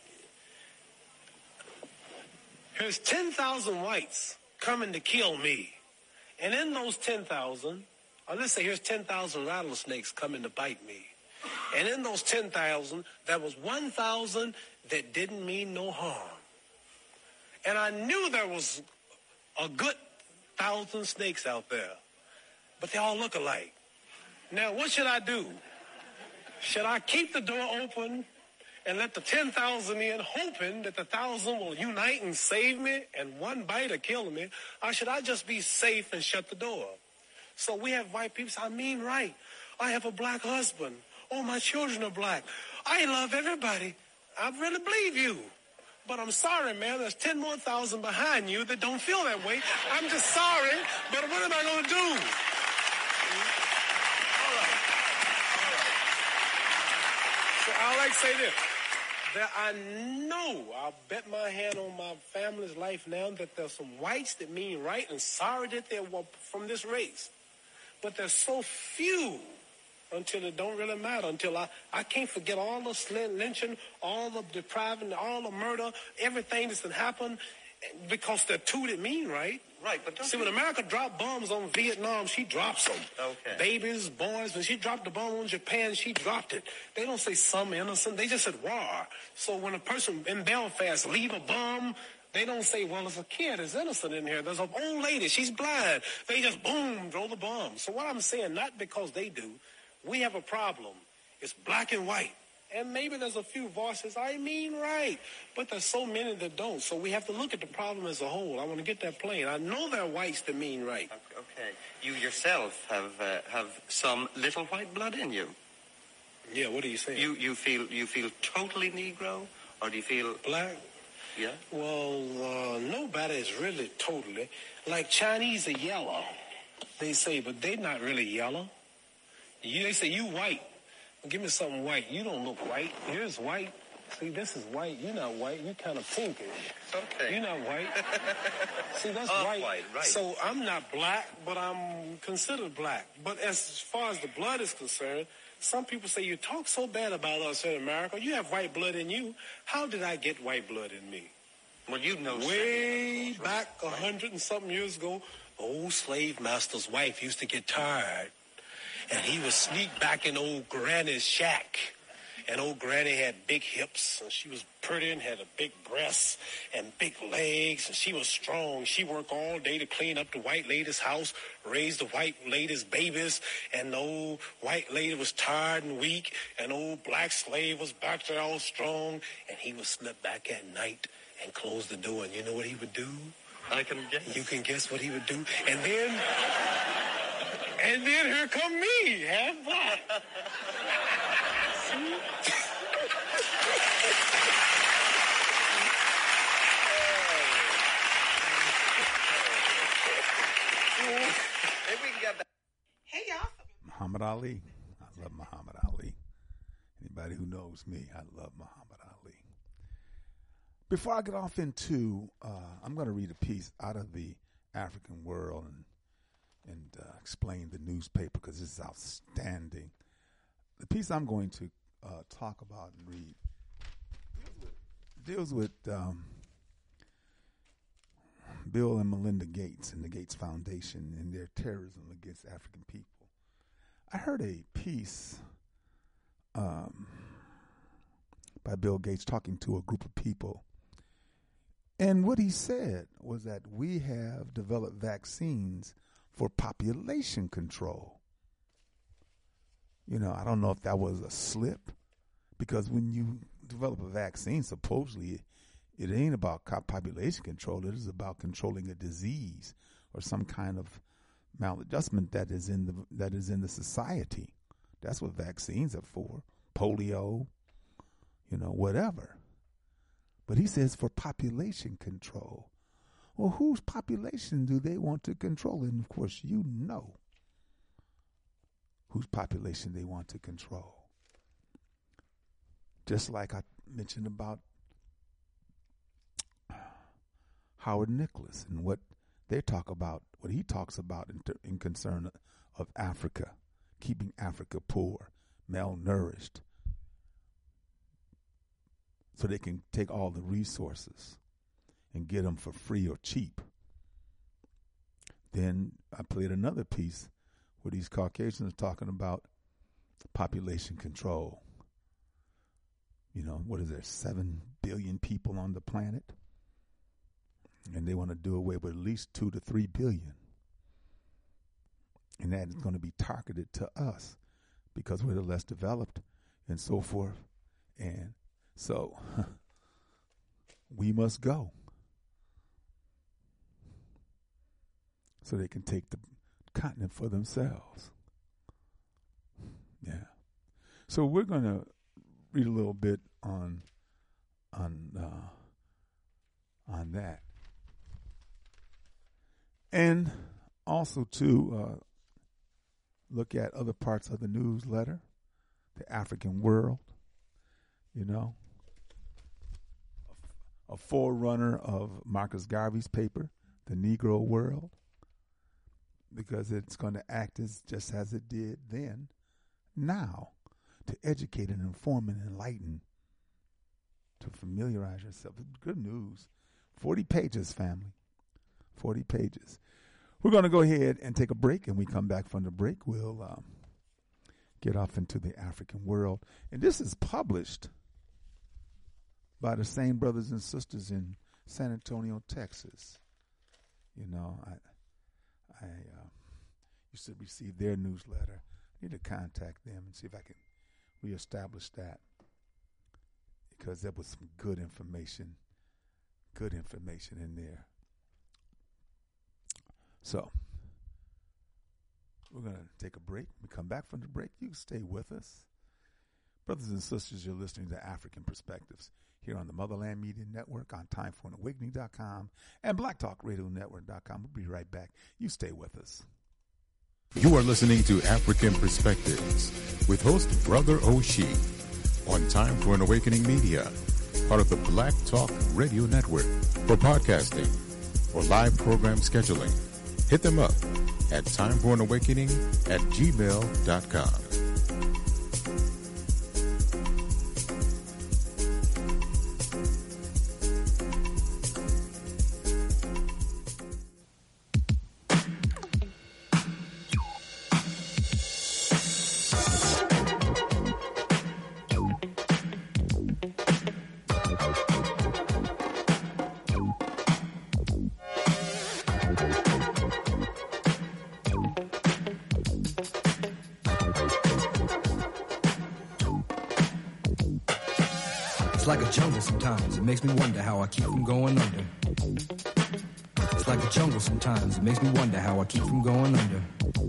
Here's ten thousand whites coming to kill me. And in those ten thousand, or let's say here's ten thousand rattlesnakes coming to bite me. And in those ten thousand, there was one thousand that didn't mean no harm. And I knew there was a good thousand snakes out there. But they all look alike. Now, what should I do? Should I keep the door open and let the ten thousand in, hoping that the thousand will unite and save me and one bite or kill me? Or should I just be safe and shut the door? So we have white people say, I mean right. I have a black husband. Oh, my children are black. I love everybody. I really believe you. But I'm sorry, man, there's ten more thousand behind you that don't feel that way. I'm just sorry, but what am I going to do? All right. All right. So I like to say this. That I know, I'll bet my hand on my family's life now that there's some whites that mean right and sorry that they're from this race. But there's so few until it don't really matter, until I, I can't forget all the slit lynching, all the depriving, all the murder, everything that's been happened because they're two that mean right. Right, but don't See, you... when America dropped bombs on Vietnam, she drops them. Okay. Babies, boys, when she dropped the bomb on Japan, she dropped it. They don't say some innocent. They just said war. So when a person in Belfast leave a bomb, they don't say, well, there's a kid that's innocent in here. There's an old lady. She's blind. They just, boom, throw the bomb. So what I'm saying, not because they do, we have a problem. It's black and white. And maybe there's a few voices, I mean right, but there's so many that don't. So we have to look at the problem as a whole. I want to get that plain. I know there are whites that mean right. Okay. You yourself have uh, have some little white blood in you. Yeah, what are you saying? You you feel you feel totally Negro, or do you feel black? Yeah. Well, uh, nobody is really totally. Like Chinese are yellow, they say, but they're not really yellow. You, they say you white. Give me something white. You don't look white. Here's white. See, this is white. You're not white. You're kind of pinkish. Okay. You're not white. See, that's Off white. white, right. So I'm not black, but I'm considered black. But as far as the blood is concerned, some people say, you talk so bad about us in America. You have white blood in you. How did I get white blood in me? Well, you know. Way back a hundred and something years ago, the old slave master's wife used to get tired. And he would sneak back in old Granny's shack. And old Granny had big hips, and she was pretty and had a big breasts and big legs, and she was strong. She worked all day to clean up the white lady's house, raise the white lady's babies, and the old white lady was tired and weak, and old black slave was back there all strong, and he would slip back at night and close the door, and you know what he would do? I can guess. You can guess what he would do? And then... And then here come me, half black. See? Maybe we can get back. Hey, y'all. Muhammad Ali. I love Muhammad Ali. Anybody who knows me, I love Muhammad Ali. Before I get off into, uh, I'm going to read a piece out of the African World and and uh, explain the newspaper because this is outstanding. The piece I'm going to uh, talk about and read deals with, deals with um, Bill and Melinda Gates and the Gates Foundation and their terrorism against African people. I heard a piece um, by Bill Gates talking to a group of people, and what he said was that we have developed vaccines for population control. You know, I don't know if that was a slip, because when you develop a vaccine, supposedly it, it ain't about population control. It is about controlling a disease or some kind of maladjustment that is in the that is in the society. That's what vaccines are for. Polio, you know, whatever. But he says for population control. Well, whose population do they want to control? And, of course, you know whose population they want to control. Just like I mentioned about Howard Nicholas and what they talk about, what he talks about in, ter- in concern of Africa, keeping Africa poor, malnourished, so they can take all the resources and get them for free or cheap. Then I played another piece where these Caucasians are talking about population control. You know, what is there, seven billion people on the planet? And they want to do away with at least two to three billion. And that is going to be targeted to us because we're the less developed and so forth. And so we must go so they can take the continent for themselves. Yeah. So we're going to read a little bit on on uh, on that. And also to uh, look at other parts of the newsletter, the African World, you know, a, a forerunner of Marcus Garvey's paper, The Negro World, because it's going to act as just as it did then, now, to educate and inform and enlighten, to familiarize yourself. Good news. forty pages, family. forty pages. We're going to go ahead and take a break, and we come back from the break. We'll um, get off into the African World. And this is published by the same brothers and sisters in San Antonio, Texas. You know, I I uh, used to receive their newsletter. I need to contact them and see if I can reestablish that, because there was some good information, good information in there. So, we're going to take a break. When we come back from the break, you stay with us. Brothers and sisters, you're listening to African Perspectives here on the Motherland Media Network, on time for an awakening dot com and black talk radio network dot com. We'll be right back. You stay with us. You are listening to African Perspectives with host Brother O'Shea on Time for an Awakening Media, part of the Black Talk Radio Network. For podcasting or live program scheduling, hit them up at time for an awakening at gmail dot com. like a jungle sometimes. It makes me wonder how I keep from going under. It's like a jungle sometimes. It makes me wonder how I keep from going under.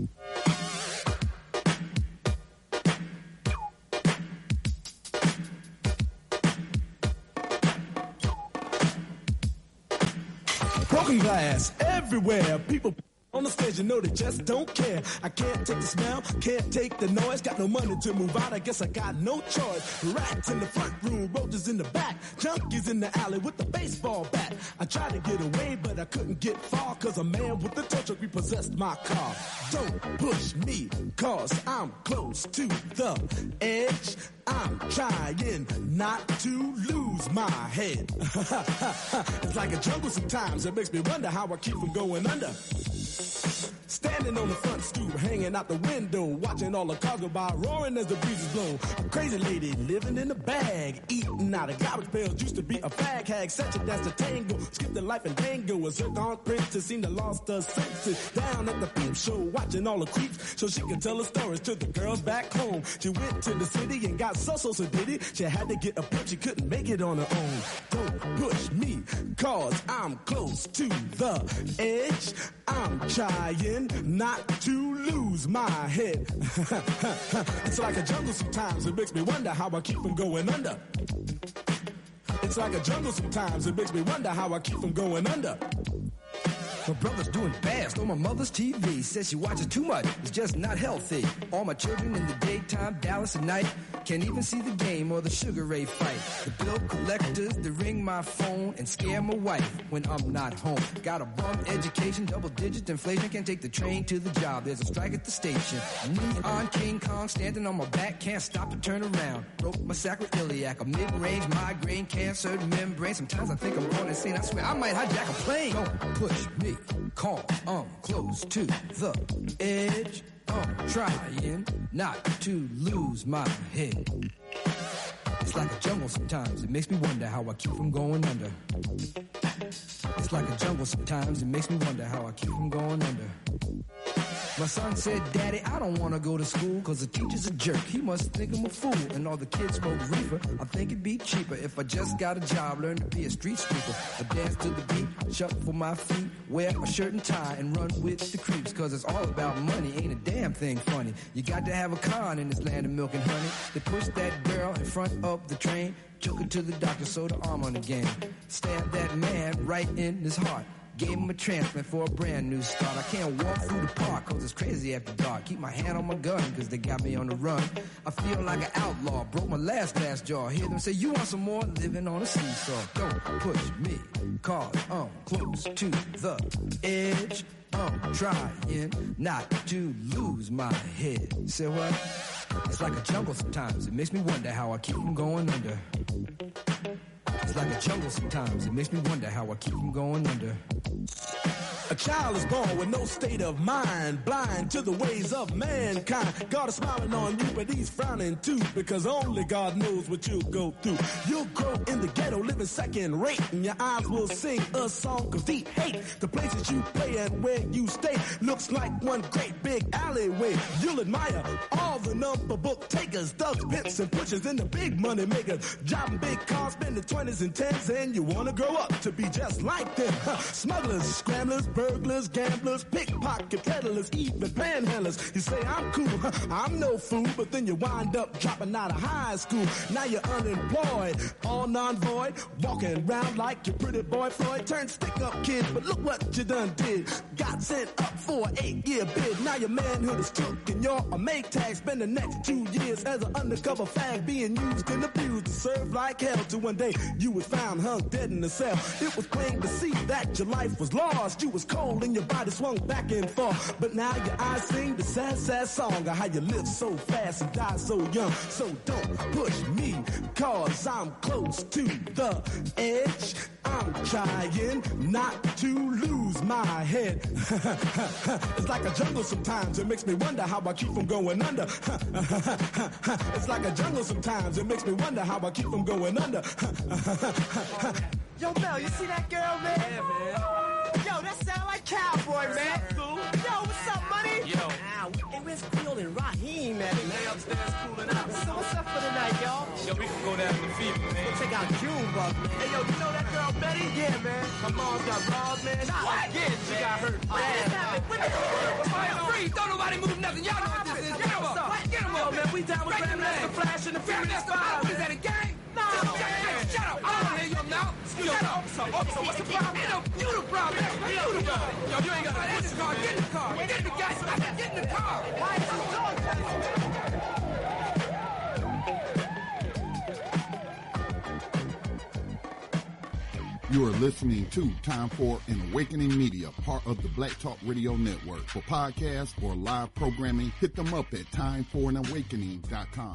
Broken glass everywhere. People on the stage, you know they just don't care. I can't take the smell, can't take the noise. Got no money to move out, I guess I got no choice. Rats in the front room, roaches in the back, junkies in the alley with the baseball bat. I tried to get away, but I couldn't get far, cause a man with a tow truck repossessed my car. Don't push me, cause I'm close to the edge. I'm trying not to lose my head. It's like a jungle sometimes. It makes me wonder how I keep from going under. Standing on the front stoop, hanging out the window, watching all the cars go by, roaring as the breeze is blown. A crazy lady living in a bag, eating out of garbage pails. Used to be a fag hag, such a dance to tango. Skipped the life and tango, a zircon princess seemed to lost her senses. Down at the peep show, watching all the creeps, so she could tell her stories to the girls back home. She went to the city and got so so so did it. She had to get a pimp, she couldn't make it on her own. Don't push me, cause I'm close to the edge. I'm trying not to lose my head. It's like a jungle sometimes, it makes me wonder how I keep from going under. It's like a jungle sometimes, it makes me wonder how I keep from going under. My brother's doing fast on my mother's T V. Says she watches too much, it's just not healthy. All my children in the daytime, Dallas at night. Can't even see the game or the Sugar Ray fight. The bill collectors, they ring my phone and scare my wife when I'm not home. Got a bum education, double digit inflation. Can't take the train to the job, there's a strike at the station. Neon King Kong standing on my back, can't stop to turn around. Broke my sacroiliac, a mid-range migraine, cancer membrane. Sometimes I think I'm going insane, I swear I might hijack a plane. Don't push me, call, I'm close to the edge. I'm trying not to lose my head. It's like a jungle sometimes, it makes me wonder how I keep from going under. It's like a jungle sometimes, it makes me wonder how I keep from going under. My son said, Daddy, I don't want to go to school cause the teacher's a jerk. He must think I'm a fool and all the kids smoke reefer. I think it'd be cheaper if I just got a job, learn to be a street sweeper. I dance to the beat, shuffle my feet, wear a shirt and tie and run with the creeps. Cause it's all about money, ain't a damn thing funny. You got to have a con in this land of milk and honey. They pushed that girl in front of the train, took her to the doctor, sewed her arm on again. Stabbed that man right in his heart. Gave him a transplant for a brand new start. I can't walk through the park cause it's crazy after dark. Keep my hand on my gun cause they got me on the run. I feel like an outlaw, broke my last glass jaw. Hear them say, you want some more? Living on a seesaw. Don't push me cause I'm close to the edge. I'm trying not to lose my head. Say what? It's like a jungle sometimes, it makes me wonder how I keep from going under. It's like a jungle sometimes, it makes me wonder how I keep from going under. A child is born with no state of mind, blind to the ways of mankind. God is smiling on you, but he's frowning too, because only God knows what you'll go through. You'll grow in the ghetto, living second rate, and your eyes will sing a song of deep hate. The places you play and where you stay looks like one great big alleyway. You'll admire all the number book takers, thugs, pimps, and pushers, and the big money makers. Driving big cars, spending twenties and tens, and you wanna grow up to be just like them. Smugglers, scramblers, burglars, gamblers, pickpocket peddlers, even panhandlers. You say I'm cool, I'm no fool, but then you wind up dropping out of high school. Now you're unemployed, all non-void, walking around like your pretty boy Floyd. Turned stick-up kid, but look what you done did. Got sent up for an eight-year bid. Now your manhood is took and you're a make tag. Spend the next two years as an undercover fag, being used and abused to serve like hell. Till one day you was found hung dead in a cell. It was plain to see that your life was lost. You was cold and your body swung back and forth. But now your eyes sing the sad, sad song of how you live so fast and die so young. So don't push me, cause I'm close to the edge. I'm trying not to lose my head. It's like a jungle sometimes, it makes me wonder how I keep from going under. It's like a jungle sometimes, it makes me wonder how I keep from going under. Yo, Mel, you see that girl, man? Yeah, man. Yo, that sound like Cowboy, man. Yo, what's up, money? Yo. Ow, and where's Creole and Raheem at? Lay upstairs cooling out. So what's up for the night, y'all? Yo, we can go down to the fever, man. Check out Junebug, man. Hey, yo, you know that girl Betty? Yeah, man. My mom's got robbed, man. Not What? again. She got hurt Oh, bad. what the hell? Freeze! Don't nobody move nothing. Y'all know what this is. Get him up. Get him Yo, up. man, we down with Grandmaster Flash and the Furious Five. Is that a gang? No, man. Shut up. I don't hear you now. Shut up. Officer, officer, what's the problem? You the problem. You the problem. Yo, you ain't got to get in the car. Get in the car. Get in the gas. Get in the car. Why is he talking? You are listening to Time for an Awakening Media, part of the Black Talk Radio Network. For podcasts or live programming, hit them up at time for an awakening dot com.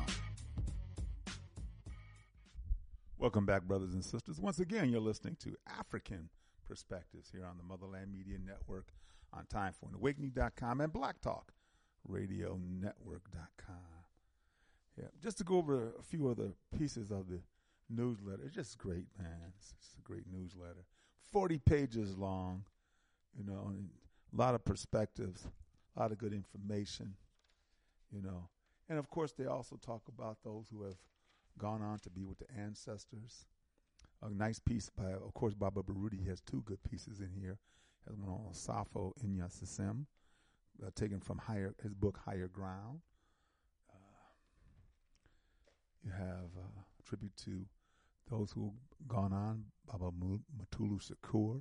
Welcome back, brothers and sisters. Once again, you're listening to African Perspectives here on the Motherland Media Network. on time for an awakening dot com and black talk radio network dot com. Yeah, just to go over a few other pieces of the newsletter. It's just great, man. It's just a great newsletter. forty pages long, you know, and a lot of perspectives, a lot of good information, you know. And, of course, they also talk about those who have gone on to be with the ancestors. A nice piece by, of course, Baba Baruti has two good pieces in here. Has one on Safo Inyasisem, uh, taken from higher his book Higher Ground. Uh, you have uh, a tribute to those who have gone on, Baba Matulu Shakur.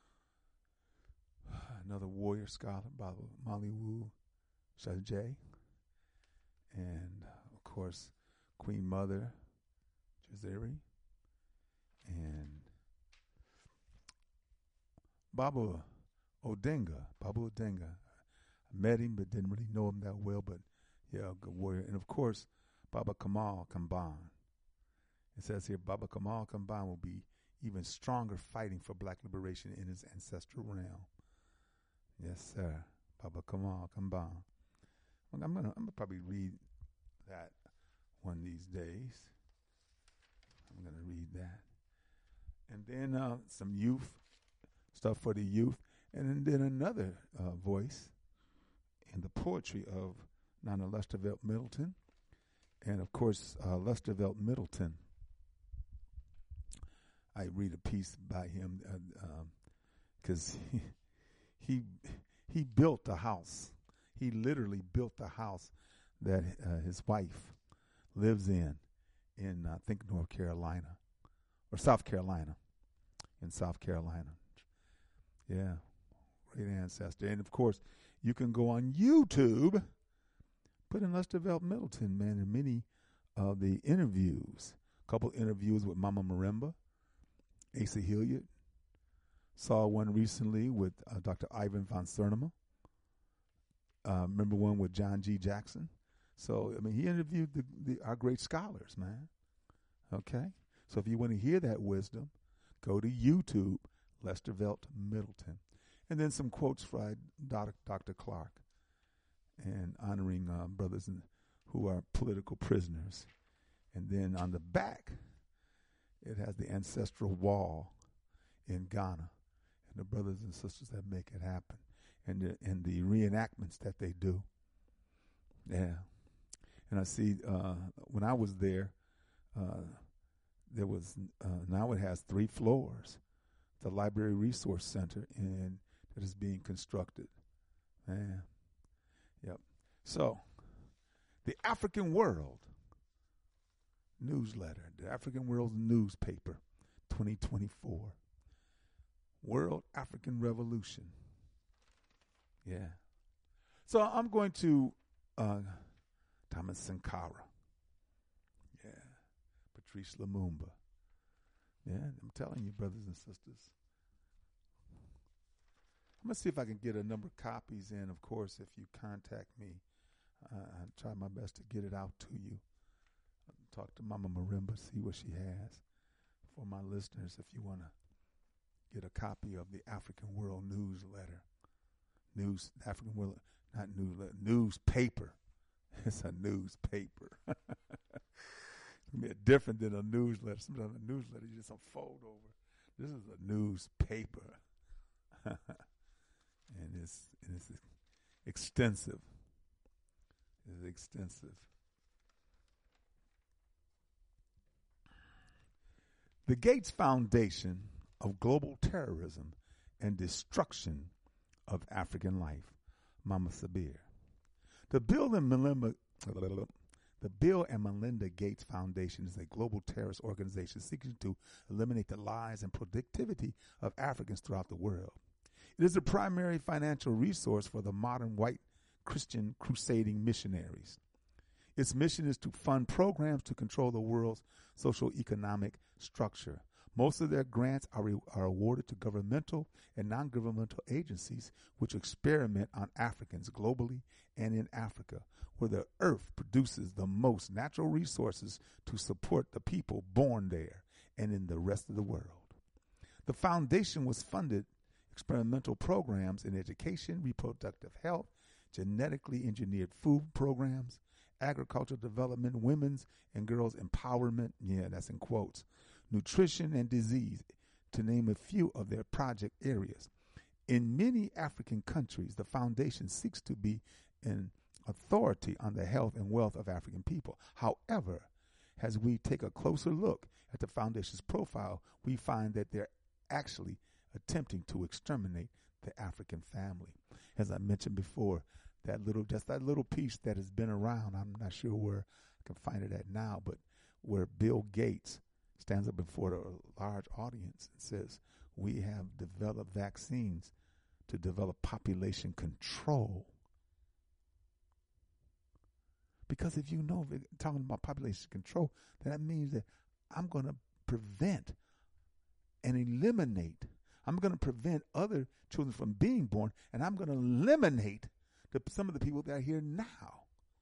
Another warrior scholar, Baba Maliwu Shajay. And, uh, of course, Queen Mother Jazeri. And Baba Odenga, Baba Odenga. I met him but didn't really know him that well, but yeah, a good warrior. And of course, Baba Kamal Kamban. It says here, Baba Kamal Kamban will be even stronger fighting for black liberation in his ancestral realm. Yes, sir. Baba Kamal Kamban. I'm gonna, I'm gonna probably read that one of these days. I'm gonna read that. And then uh, some youth stuff for the youth, and then another uh, voice in the poetry of Nana Lestervelt Middleton, and of course uh, Lestervelt Middleton. I read a piece by him because uh, um, he, he he built a house. He literally built the house that uh, his wife lives in, in I think North Carolina or South Carolina, in South Carolina. Yeah, great ancestor. And, of course, you can go on YouTube, put in Lestervelt Middleton, man, and many of the interviews, a couple interviews with Mama Marimba, Asa Hilliard. Saw one recently with uh, Doctor Ivan von Cernema. Uh, remember one with John G. Jackson? So, I mean, he interviewed the, the, our great scholars, man. Okay? So if you want to hear that wisdom, go to YouTube, Lestervelt Middleton. And then some quotes by Doctor Clark and honoring uh, brothers in, who are political prisoners. And then on the back, it has the ancestral wall in Ghana and the brothers and sisters that make it happen. And the, and the reenactments that they do. Yeah. And I see uh, when I was there, uh, there was, uh, now it has three floors, the Library Resource Center, and that is being constructed. Man. Yep. So, the African World newsletter, the African World newspaper, twenty twenty-four. World African Revolution. Yeah. So I'm going to uh, Thomas Sankara. Yeah. Patrice Lumumba. Yeah, I'm telling you, brothers and sisters. I'm going to see if I can get a number of copies in. Of course, if you contact me, uh, I'll try my best to get it out to you. I'll talk to Mama Marimba, see what she has. For my listeners, if you want to get a copy of the African World newsletter. News, African World, not newsletter, newspaper. It's a newspaper. It's going to be different than a newsletter. Sometimes a newsletter you just unfold over. This is a newspaper. And it's, and it's extensive. It's extensive. The Gates Foundation of Global Terrorism and Destruction of African Life, Mama Sabir. The Bill and Melinda, the Bill and Melinda Gates Foundation is a global terrorist organization seeking to eliminate the lives and productivity of Africans throughout the world. It is the primary financial resource for the modern white Christian crusading missionaries. Its mission is to fund programs to control the world's socio-economic structure. Most of their grants are, re- are awarded to governmental and non-governmental agencies which experiment on Africans globally and in Africa, where the earth produces the most natural resources to support the people born there and in the rest of the world. The foundation was funded experimental programs in education, reproductive health, genetically engineered food programs, agricultural development, women's and girls' empowerment, yeah, that's in quotes, nutrition and disease, to name a few of their project areas. In many African countries, the foundation seeks to be an authority on the health and wealth of African people. However, as we take a closer look at the foundation's profile, we find that they're actually attempting to exterminate the African family. As I mentioned before, that little, just that little piece that has been around, I'm not sure where I can find it at now, but where Bill Gates stands up before a large audience and says, we have developed vaccines to develop population control. Because if you know, talking about population control, then that means that I'm going to prevent and eliminate. I'm going to prevent other children from being born, and I'm going to eliminate the, some of the people that are here now.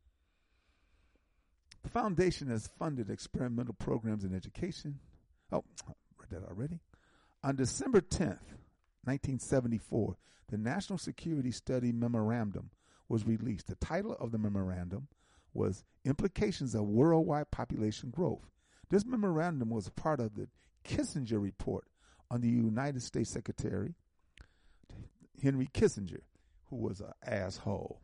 The foundation has funded experimental programs in education. Oh, I read that already. On December tenth, nineteen seventy-four, the National Security Study Memorandum was released. The title of the memorandum was Implications of Worldwide Population Growth. This memorandum was part of the Kissinger Report on the United States Secretary, Henry Kissinger, who was an asshole.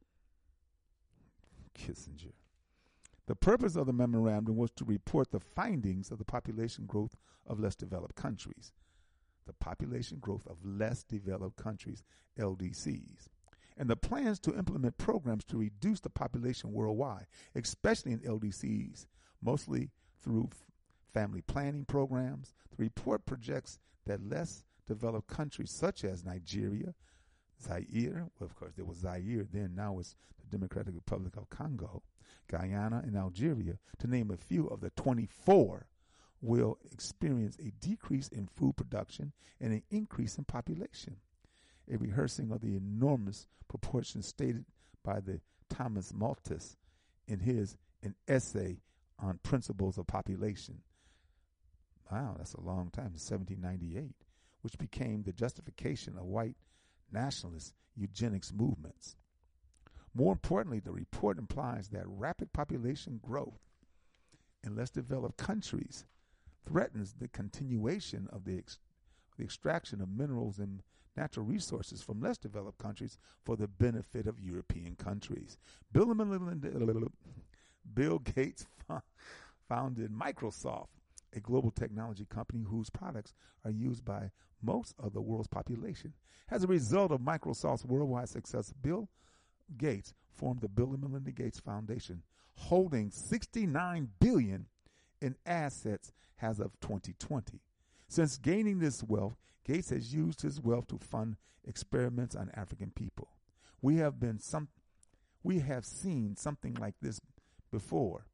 Kissinger. The purpose of the memorandum was to report the findings of the population growth of less developed countries. The population growth of less developed countries, L D Cs. And the plans to implement programs to reduce the population worldwide, especially in L D Cs, mostly through f- family planning programs. The report projects that less developed countries such as Nigeria, Zaire, well, of course, there was Zaire then, now it's the Democratic Republic of Congo, Guyana, and Algeria, to name a few of the twenty-four, will experience a decrease in food production and an increase in population. A rehearsing of the enormous proportions stated by the Thomas Malthus in his an essay on principles of population. Wow, that's a long time, seventeen ninety-eight, which became the justification of white nationalist eugenics movements. More importantly, the report implies that rapid population growth in less developed countries threatens the continuation of the, ex- the extraction of minerals and natural resources from less developed countries for the benefit of European countries. Bill, and Melinda, Bill Gates founded Microsoft, a global technology company whose products are used by most of the world's population. As a result of Microsoft's worldwide success, Bill Gates formed the Bill and Melinda Gates Foundation, holding sixty-nine billion dollars in assets as of twenty twenty. Since gaining this wealth, Gates has used his wealth to fund experiments on African people. We have been some, we have seen something like this before.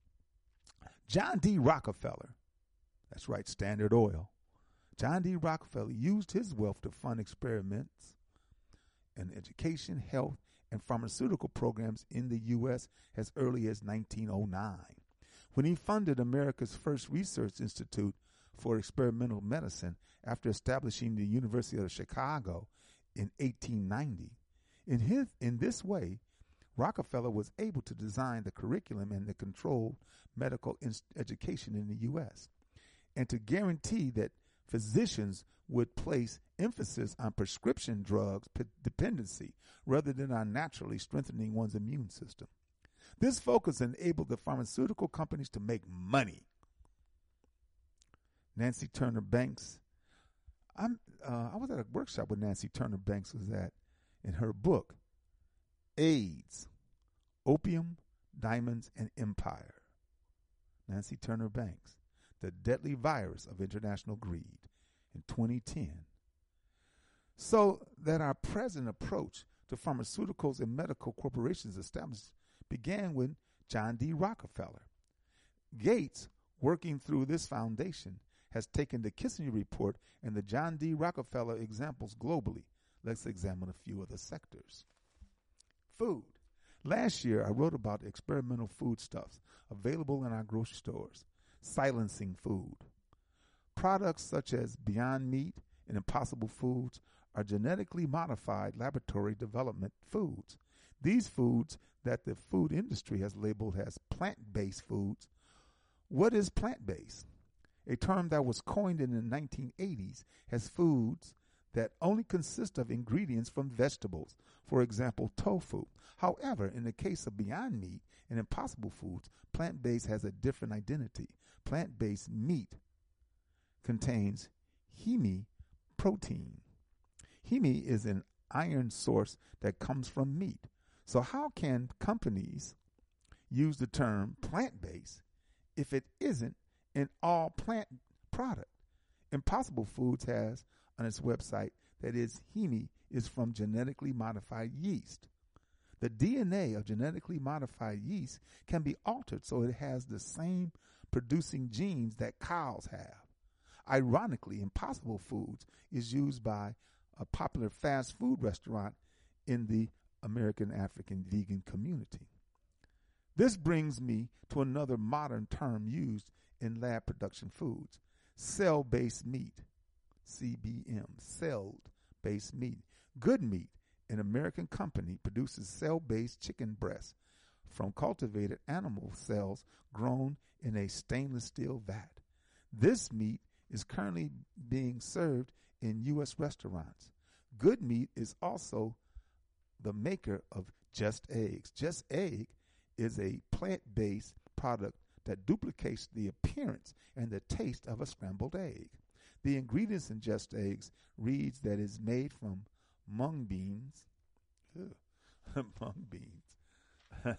John D. Rockefeller, that's right, Standard Oil. John D. Rockefeller used his wealth to fund experiments in education, health, and pharmaceutical programs in the U S as early as nineteen oh nine. When he funded America's first research institute for experimental medicine after establishing the University of Chicago in eighteen ninety. In his, in this way, Rockefeller was able to design the curriculum and the controlled medical in- education in the U S and to guarantee that physicians would place emphasis on prescription drugs p- dependency rather than on naturally strengthening one's immune system. This focus enabled the pharmaceutical companies to make money. Nancy Turner Banks, I'm, uh, I was at a workshop with Nancy Turner Banks was at in her book, AIDS, Opium, Diamonds, and Empire. Nancy Turner Banks, The Deadly Virus of International Greed, in twenty ten. So that our present approach to pharmaceuticals and medical corporations established began with John D. Rockefeller. Gates, working through this foundation, has taken the Kissinger Report and the John D. Rockefeller examples globally. Let's examine a few of the sectors. Food. Last year, I wrote about experimental foodstuffs available in our grocery stores, silencing food. Products such as Beyond Meat and Impossible Foods are genetically modified laboratory development foods. These foods that the food industry has labeled as plant-based foods. What is plant-based? A term that was coined in the nineteen eighties as foods that only consist of ingredients from vegetables, for example, tofu. However, in the case of Beyond Meat and Impossible Foods, plant-based has a different identity. Plant-based meat contains heme protein. Heme is an iron source that comes from meat. So how can companies use the term plant-based if it isn't an all-plant product? Impossible Foods has on its website that is heme is from genetically modified yeast. The D N A of genetically modified yeast can be altered so it has the same producing genes that cows have. Ironically, Impossible Foods is used by a popular fast food restaurant in the American African vegan community. This brings me to another modern term used in lab production foods, cell-based meat, C B M, cell-based meat. Good Meat, an American company, produces cell-based chicken breasts from cultivated animal cells grown in a stainless steel vat. This meat is currently being served in U S restaurants. Good Meat is also the maker of Just Eggs. Just Egg is a plant-based product that duplicates the appearance and the taste of a scrambled egg. The ingredients in Just Eggs reads that it's made from mung beans. Mung beans.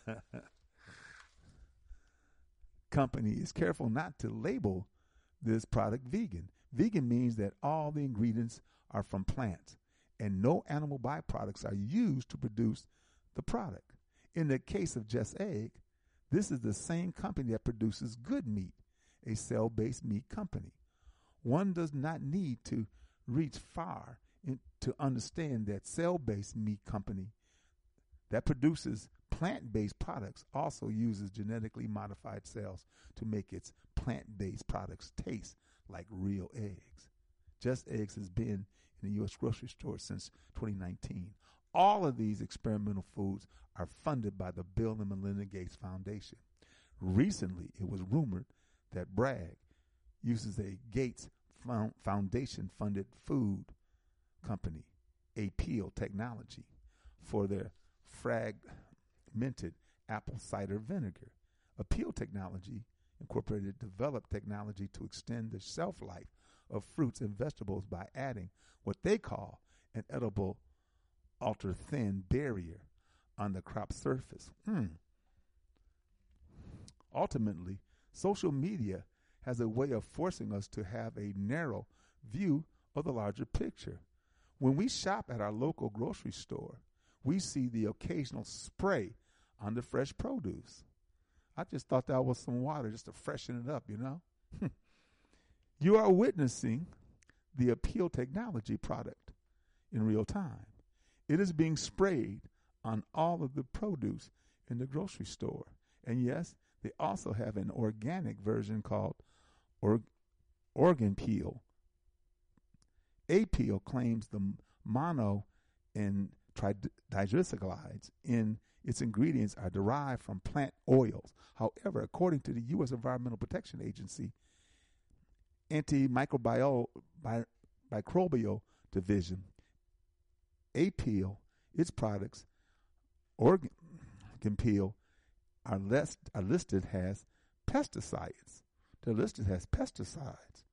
Company is careful not to label this product vegan. Vegan means that all the ingredients are from plants and no animal byproducts are used to produce the product. In the case of Just Egg, this is the same company that produces Good Meat, a cell-based meat company. One does not need to reach far in, to understand that cell-based meat company that produces plant-based products also uses genetically modified cells to make its plant-based products taste like real eggs. Just Eggs has been in the U S grocery store since twenty nineteen. All of these experimental foods are funded by the Bill and Melinda Gates Foundation. Recently, it was rumored that Bragg uses a Gates Foundation-funded food company, Apeel Technology, for their fragmented apple cider vinegar. Apeel Technology Incorporated developed technology to extend the shelf life of fruits and vegetables by adding what they call an edible ultra-thin barrier on the crop surface. Hmm. Ultimately, social media has a way of forcing us to have a narrow view of the larger picture. When we shop at our local grocery store, we see the occasional spray on the fresh produce. I just thought that was some water just to freshen it up, you know. You are witnessing the Apeel Technology product in real time. It is being sprayed on all of the produce in the grocery store. And yes, they also have an organic version called or- Organ Peel. Apeel claims the mono and triglycerides in its ingredients are derived from plant oils. However, according to the U S Environmental Protection Agency, Antimicrobial bi- Microbial Division, Apeel, its products, Organ Peel, are, less, are listed as pesticides. They're listed as pesticides.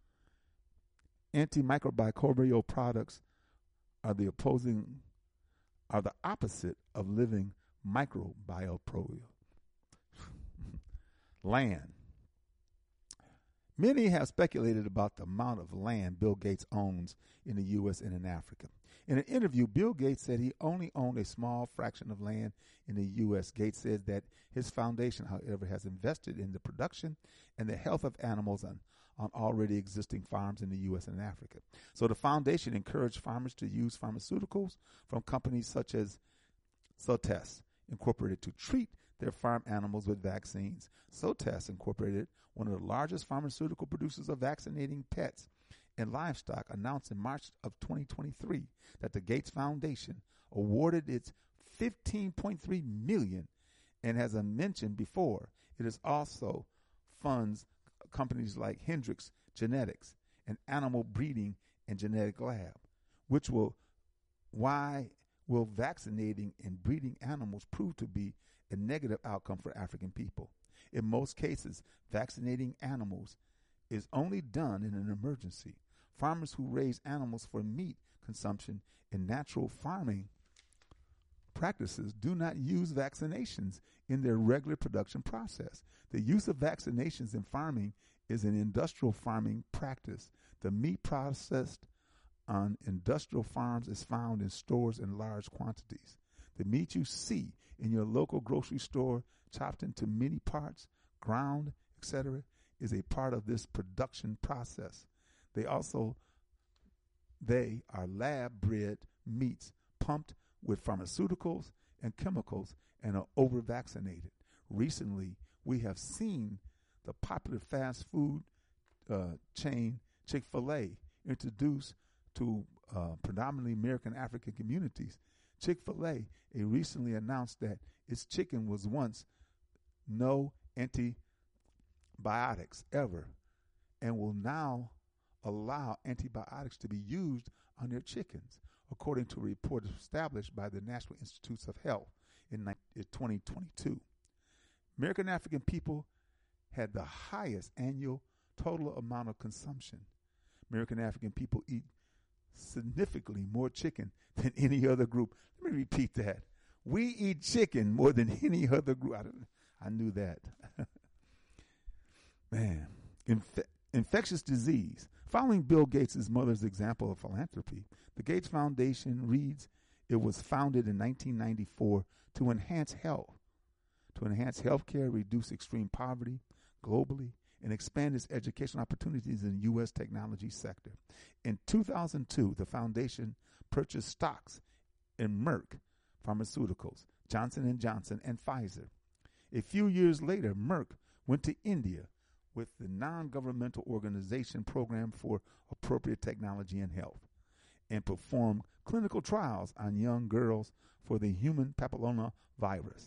Antimicrobial products are the opposing, are the opposite of living microbial. Land. Many have speculated about the amount of land Bill Gates owns in the U S and in Africa. In an interview, Bill Gates said he only owned a small fraction of land in the U S. Gates says that his foundation, however, has invested in the production and the health of animals on, on already existing farms in the U S and in Africa. So the foundation encouraged farmers to use pharmaceuticals from companies such as Zoetis Incorporated to treat their farm animals with vaccines. Zoetis Incorporated, one of the largest pharmaceutical producers of vaccinating pets and Livestock announced in March of twenty twenty-three that the Gates Foundation awarded its fifteen point three million dollars, and as I mentioned before, it is also funds companies like Hendrix Genetics, an animal breeding and genetic lab, which will why will vaccinating and breeding animals prove to be a negative outcome for African people. In most cases, vaccinating animals is only done in an emergency. Farmers who raise animals for meat consumption in natural farming practices do not use vaccinations in their regular production process. The use of vaccinations in farming is an industrial farming practice. The meat processed on industrial farms is found in stores in large quantities. The meat you see in your local grocery store, chopped into many parts, ground, et cetera, is a part of this production process. They also, they are lab-bred meats pumped with pharmaceuticals and chemicals and are over-vaccinated. Recently, we have seen the popular fast food uh, chain Chick-fil-A introduce to uh, predominantly American African communities. Chick-fil-A a recently announced that its chicken was once no antibiotics ever and will now allow antibiotics to be used on their chickens, according to a report established by the National Institutes of Health in twenty twenty-two. American African people had the highest annual total amount of consumption. American African people eat significantly more chicken than any other group. Let me repeat that. We eat chicken more than any other group. I, I knew that. Man, Infe- infectious disease. Following Bill Gates' mother's example of philanthropy, the Gates Foundation reads it was founded in nineteen ninety-four to enhance health, to enhance health care, reduce extreme poverty globally, and expand its educational opportunities in the U S technology sector. In two thousand two, the foundation purchased stocks in Merck Pharmaceuticals, Johnson and Johnson, and Pfizer. A few years later, Merck went to India with the non-governmental organization Program for Appropriate Technology in Health and performed clinical trials on young girls for the human papilloma virus.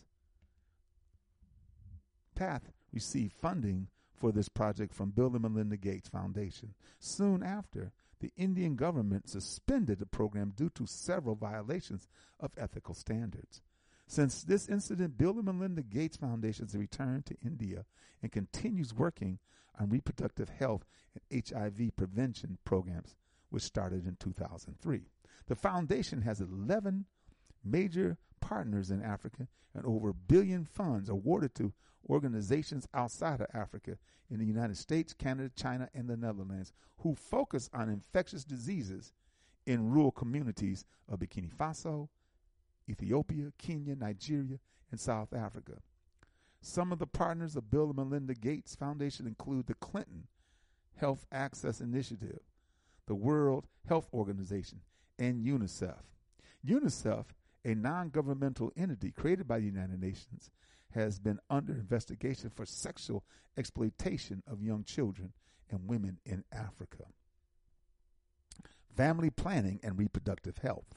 PATH received funding for this project from Bill and Melinda Gates Foundation. Soon after, the Indian government suspended the program due to several violations of ethical standards. Since this incident, Bill and Melinda Gates Foundation has returned to India and continues working on reproductive health and H I V prevention programs, which started in two thousand three. The foundation has eleven major partners in Africa and over a billion funds awarded to organizations outside of Africa in the United States, Canada, China, and the Netherlands who focus on infectious diseases in rural communities of Burkina Faso, Ethiopia, Kenya, Nigeria, and South Africa. Some of the partners of Bill and Melinda Gates Foundation include the Clinton Health Access Initiative, the World Health Organization, and UNICEF. UNICEF, a non-governmental entity created by the United Nations, has been under investigation for sexual exploitation of young children and women in Africa. Family planning and reproductive health.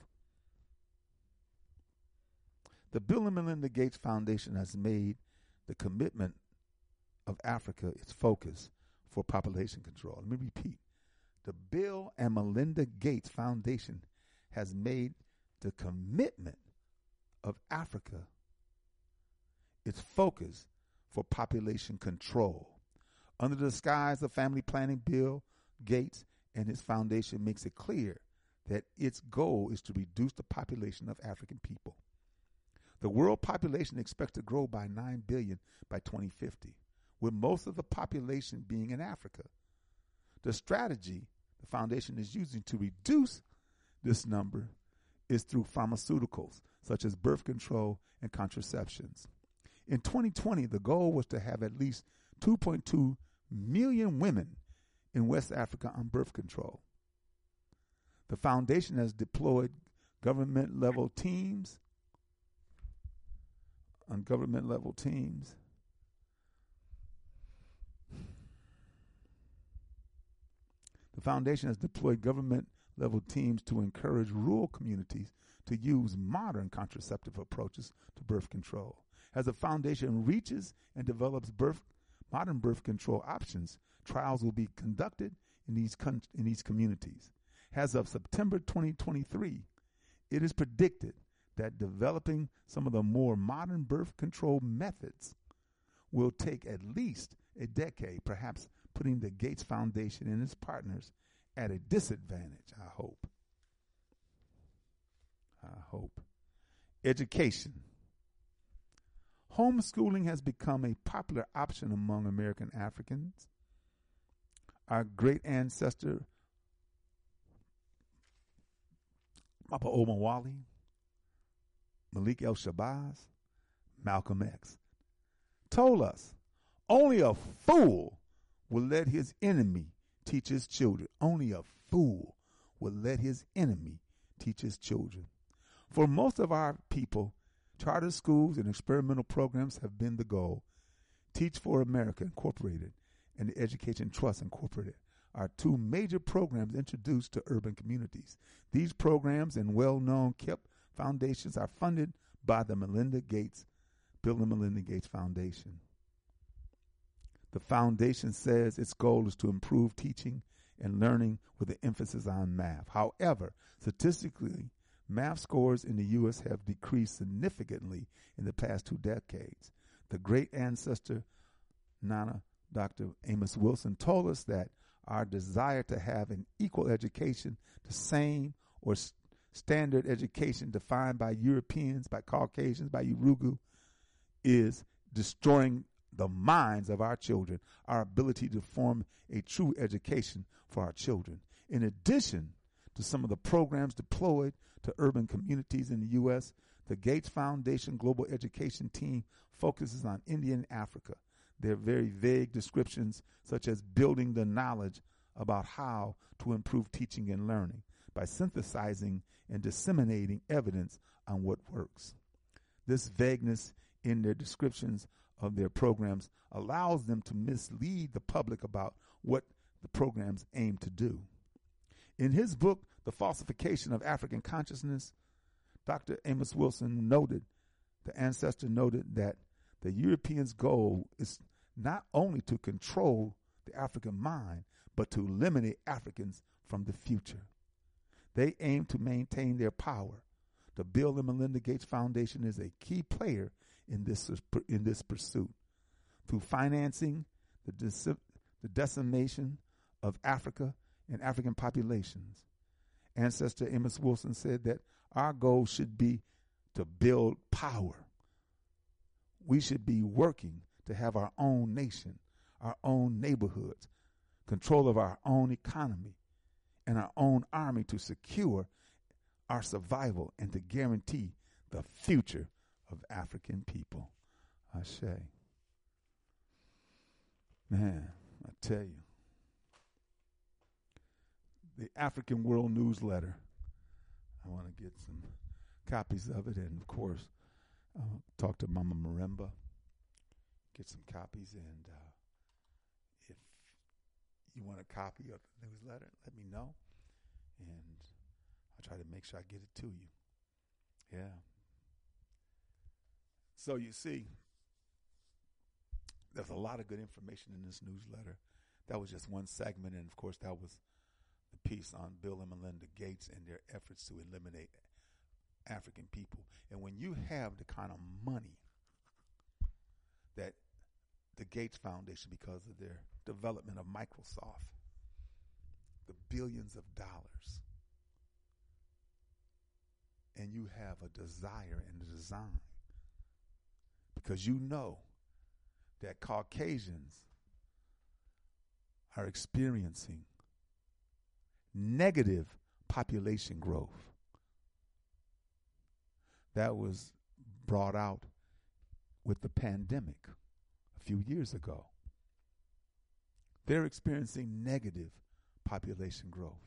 The Bill and Melinda Gates Foundation has made the commitment of Africa its focus for population control. Let me repeat. The Bill and Melinda Gates Foundation has made the commitment of Africa its focus for population control. Under the skies of family planning, Bill Gates and his foundation makes it clear that its goal is to reduce the population of African people. The world population expects to grow by nine billion by twenty fifty, with most of the population being in Africa. The strategy the foundation is using to reduce this number is through pharmaceuticals, such as birth control and contraceptions. In twenty twenty, the goal was to have at least two point two million women in West Africa on birth control. The foundation has deployed government-level teams on government-level teams The foundation has deployed government-level teams to encourage rural communities to use modern contraceptive approaches to birth control. As the foundation reaches and develops birth, modern birth control options, trials will be conducted in these con- in these communities. As of September twenty twenty-three, it is predicted that developing some of the more modern birth control methods will take at least a decade, perhaps putting the Gates Foundation and its partners at a disadvantage, I hope. I hope. Education. Homeschooling has become a popular option among American Africans. Our great ancestor, Papa Omawale, Malik El-Shabazz, Malcolm X, told us only a fool will let his enemy teach his children. Only a fool will let his enemy teach his children. For most of our people, charter schools and experimental programs have been the goal. Teach for America Incorporated and the Education Trust Incorporated are two major programs introduced to urban communities. These programs and well-known K I P foundations are funded by the Melinda Gates, Bill and Melinda Gates Foundation. The foundation says its goal is to improve teaching and learning with an emphasis on math. However, statistically, math scores in the U S have decreased significantly in the past two decades. The great ancestor, Nana, Doctor Amos Wilson, told us that our desire to have an equal education, the same or s- standard education defined by Europeans, by Caucasians, by Urugu, is destroying the minds of our children, our ability to form a true education for our children. In addition to some of the programs deployed to urban communities in the U S, the Gates Foundation Global Education Team focuses on Indian Africa. Their very vague descriptions, such as building the knowledge about how to improve teaching and learning by synthesizing and disseminating evidence on what works. This vagueness in their descriptions of their programs allows them to mislead the public about what the programs aim to do. In his book, The Falsification of African Consciousness, Doctor Amos Wilson noted, the ancestor noted that the Europeans' goal is not only to control the African mind, but to eliminate Africans from the future. They aim to maintain their power. The Bill and Melinda Gates Foundation is a key player in this in this pursuit. Through financing the, deci- the decimation of Africa and African populations, ancestor Amos Wilson said that our goal should be to build power. We should be working to have our own nation, our own neighborhoods, control of our own economy, and our own army to secure our survival and to guarantee the future of African people. Ashe. Man, I tell you, the African World Newsletter, I want to get some copies of it, and of course, uh, talk to Mama Marimba, get some copies, and uh, if you want a copy of the newsletter, let me know, and I'll try to make sure I get it to you. Yeah. So you see, there's a lot of good information in this newsletter. That was just one segment, and of course, that was the piece on Bill and Melinda Gates and their efforts to eliminate African people. And when you have the kind of money that the Gates Foundation, because of their development of Microsoft, the billions of dollars, and you have a desire and a design, because you know that Caucasians are experiencing negative population growth. That was brought out with the pandemic a few years ago. They're experiencing negative population growth.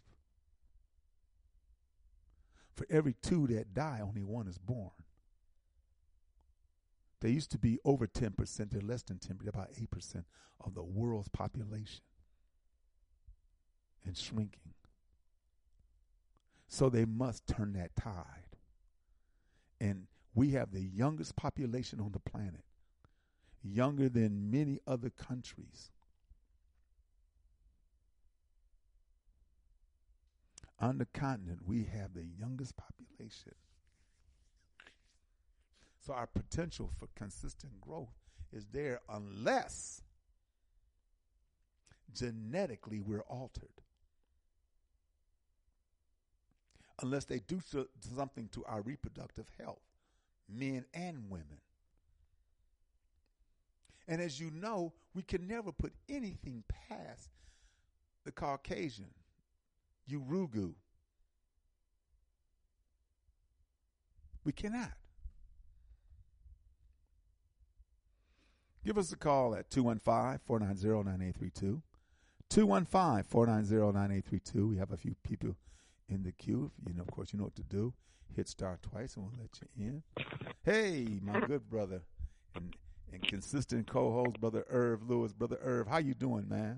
For every two that die, only one is born. They used to be over ten percent. They're less than ten percent, about eight percent of the world's population. and shrinking. So they must turn that tide. And we have the youngest population on the planet, younger than many other countries. On the continent, we have the youngest population. So our potential for consistent growth is there unless genetically we're altered. Unless they do so, something to our reproductive health, men and women. And as you know, we can never put anything past the Caucasian, Urugu. We cannot. Give us a call at two one five, four nine zero, nine eight three two. two one five, four nine zero, nine eight three two. We have a few people in the queue. If you know, of course, you know what to do. Hit star twice and we'll let you in. Hey, my good brother and, and consistent co-host, Brother Irv Lewis. Brother Irv, how you doing, man?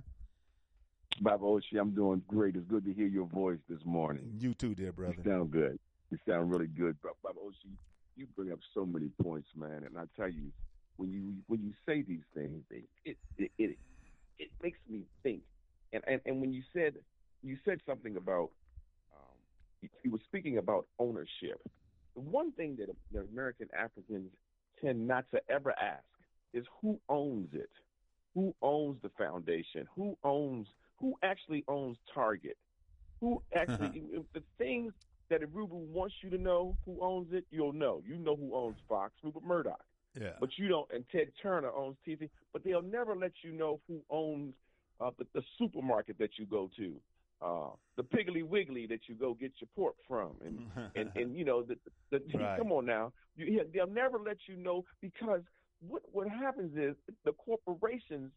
Baba Oshie, I'm doing great. It's good to hear your voice this morning. You too, dear brother. You sound good. You sound really good. Baba Oshie, you bring up so many points, man. And I tell you, when you when you say these things, it it it, it, it makes me think. And, and and when you said you said something about um, you, you were speaking about ownership. The one thing that the American Africans tend not to ever ask is who owns it, who owns the foundation, who owns who actually owns Target, who actually the things that Urugu wants you to know who owns it, you'll know. You know who owns Fox, Rupert Murdoch. Yeah. But you don't, and Ted Turner owns T V, but they'll never let you know who owns uh, the, the supermarket that you go to, uh, the Piggly Wiggly that you go get your pork from, and and, and you know the, the, the Right. come on now, you, they'll never let you know because what what happens is the corporations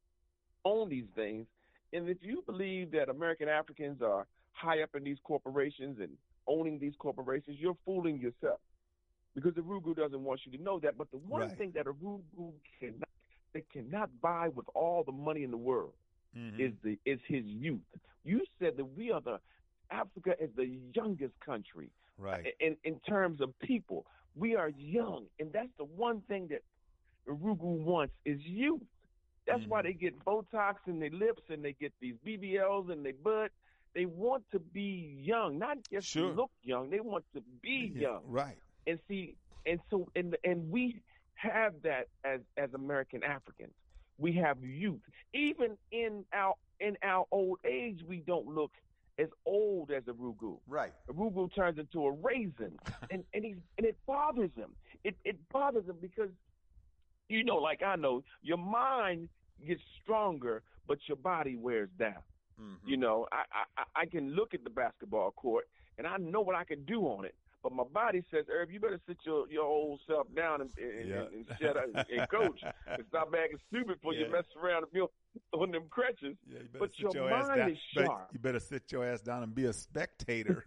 own these things, and if you believe that American Africans are high up in these corporations and owning these corporations, you're fooling yourself. Because Urugu doesn't want you to know that. But the one Right. thing that Urugu cannot, they cannot buy with all the money in the world Mhm. is the is his youth. You said that we are the Africa is the youngest country, Right. in in terms of people. We are young, and that's the one thing that Urugu wants is youth. That's why they get Botox in their lips and they get these B B Ls in their butt. They want to be young, not just Sure. to look young. They want to be Yeah, young. right. And see, and so, and and we have that as as American Africans. We have youth. Even in our in our old age, we don't look as old as Urugu. Right. Urugu turns into a raisin, and and he's and it bothers him. It it bothers him because, you know, like I know, your mind gets stronger, but your body wears down. Mm-hmm. You know, I, I I can look at the basketball court and I know what I can do on it. But my body says, Herb, you better sit your, your old self down and, and, Yeah. and, and shut up and coach and stop acting stupid before Yeah. you mess around and be on them crutches. Yeah, you better But sit your, your ass mind down. is But sharp. you better sit your ass down and be a spectator.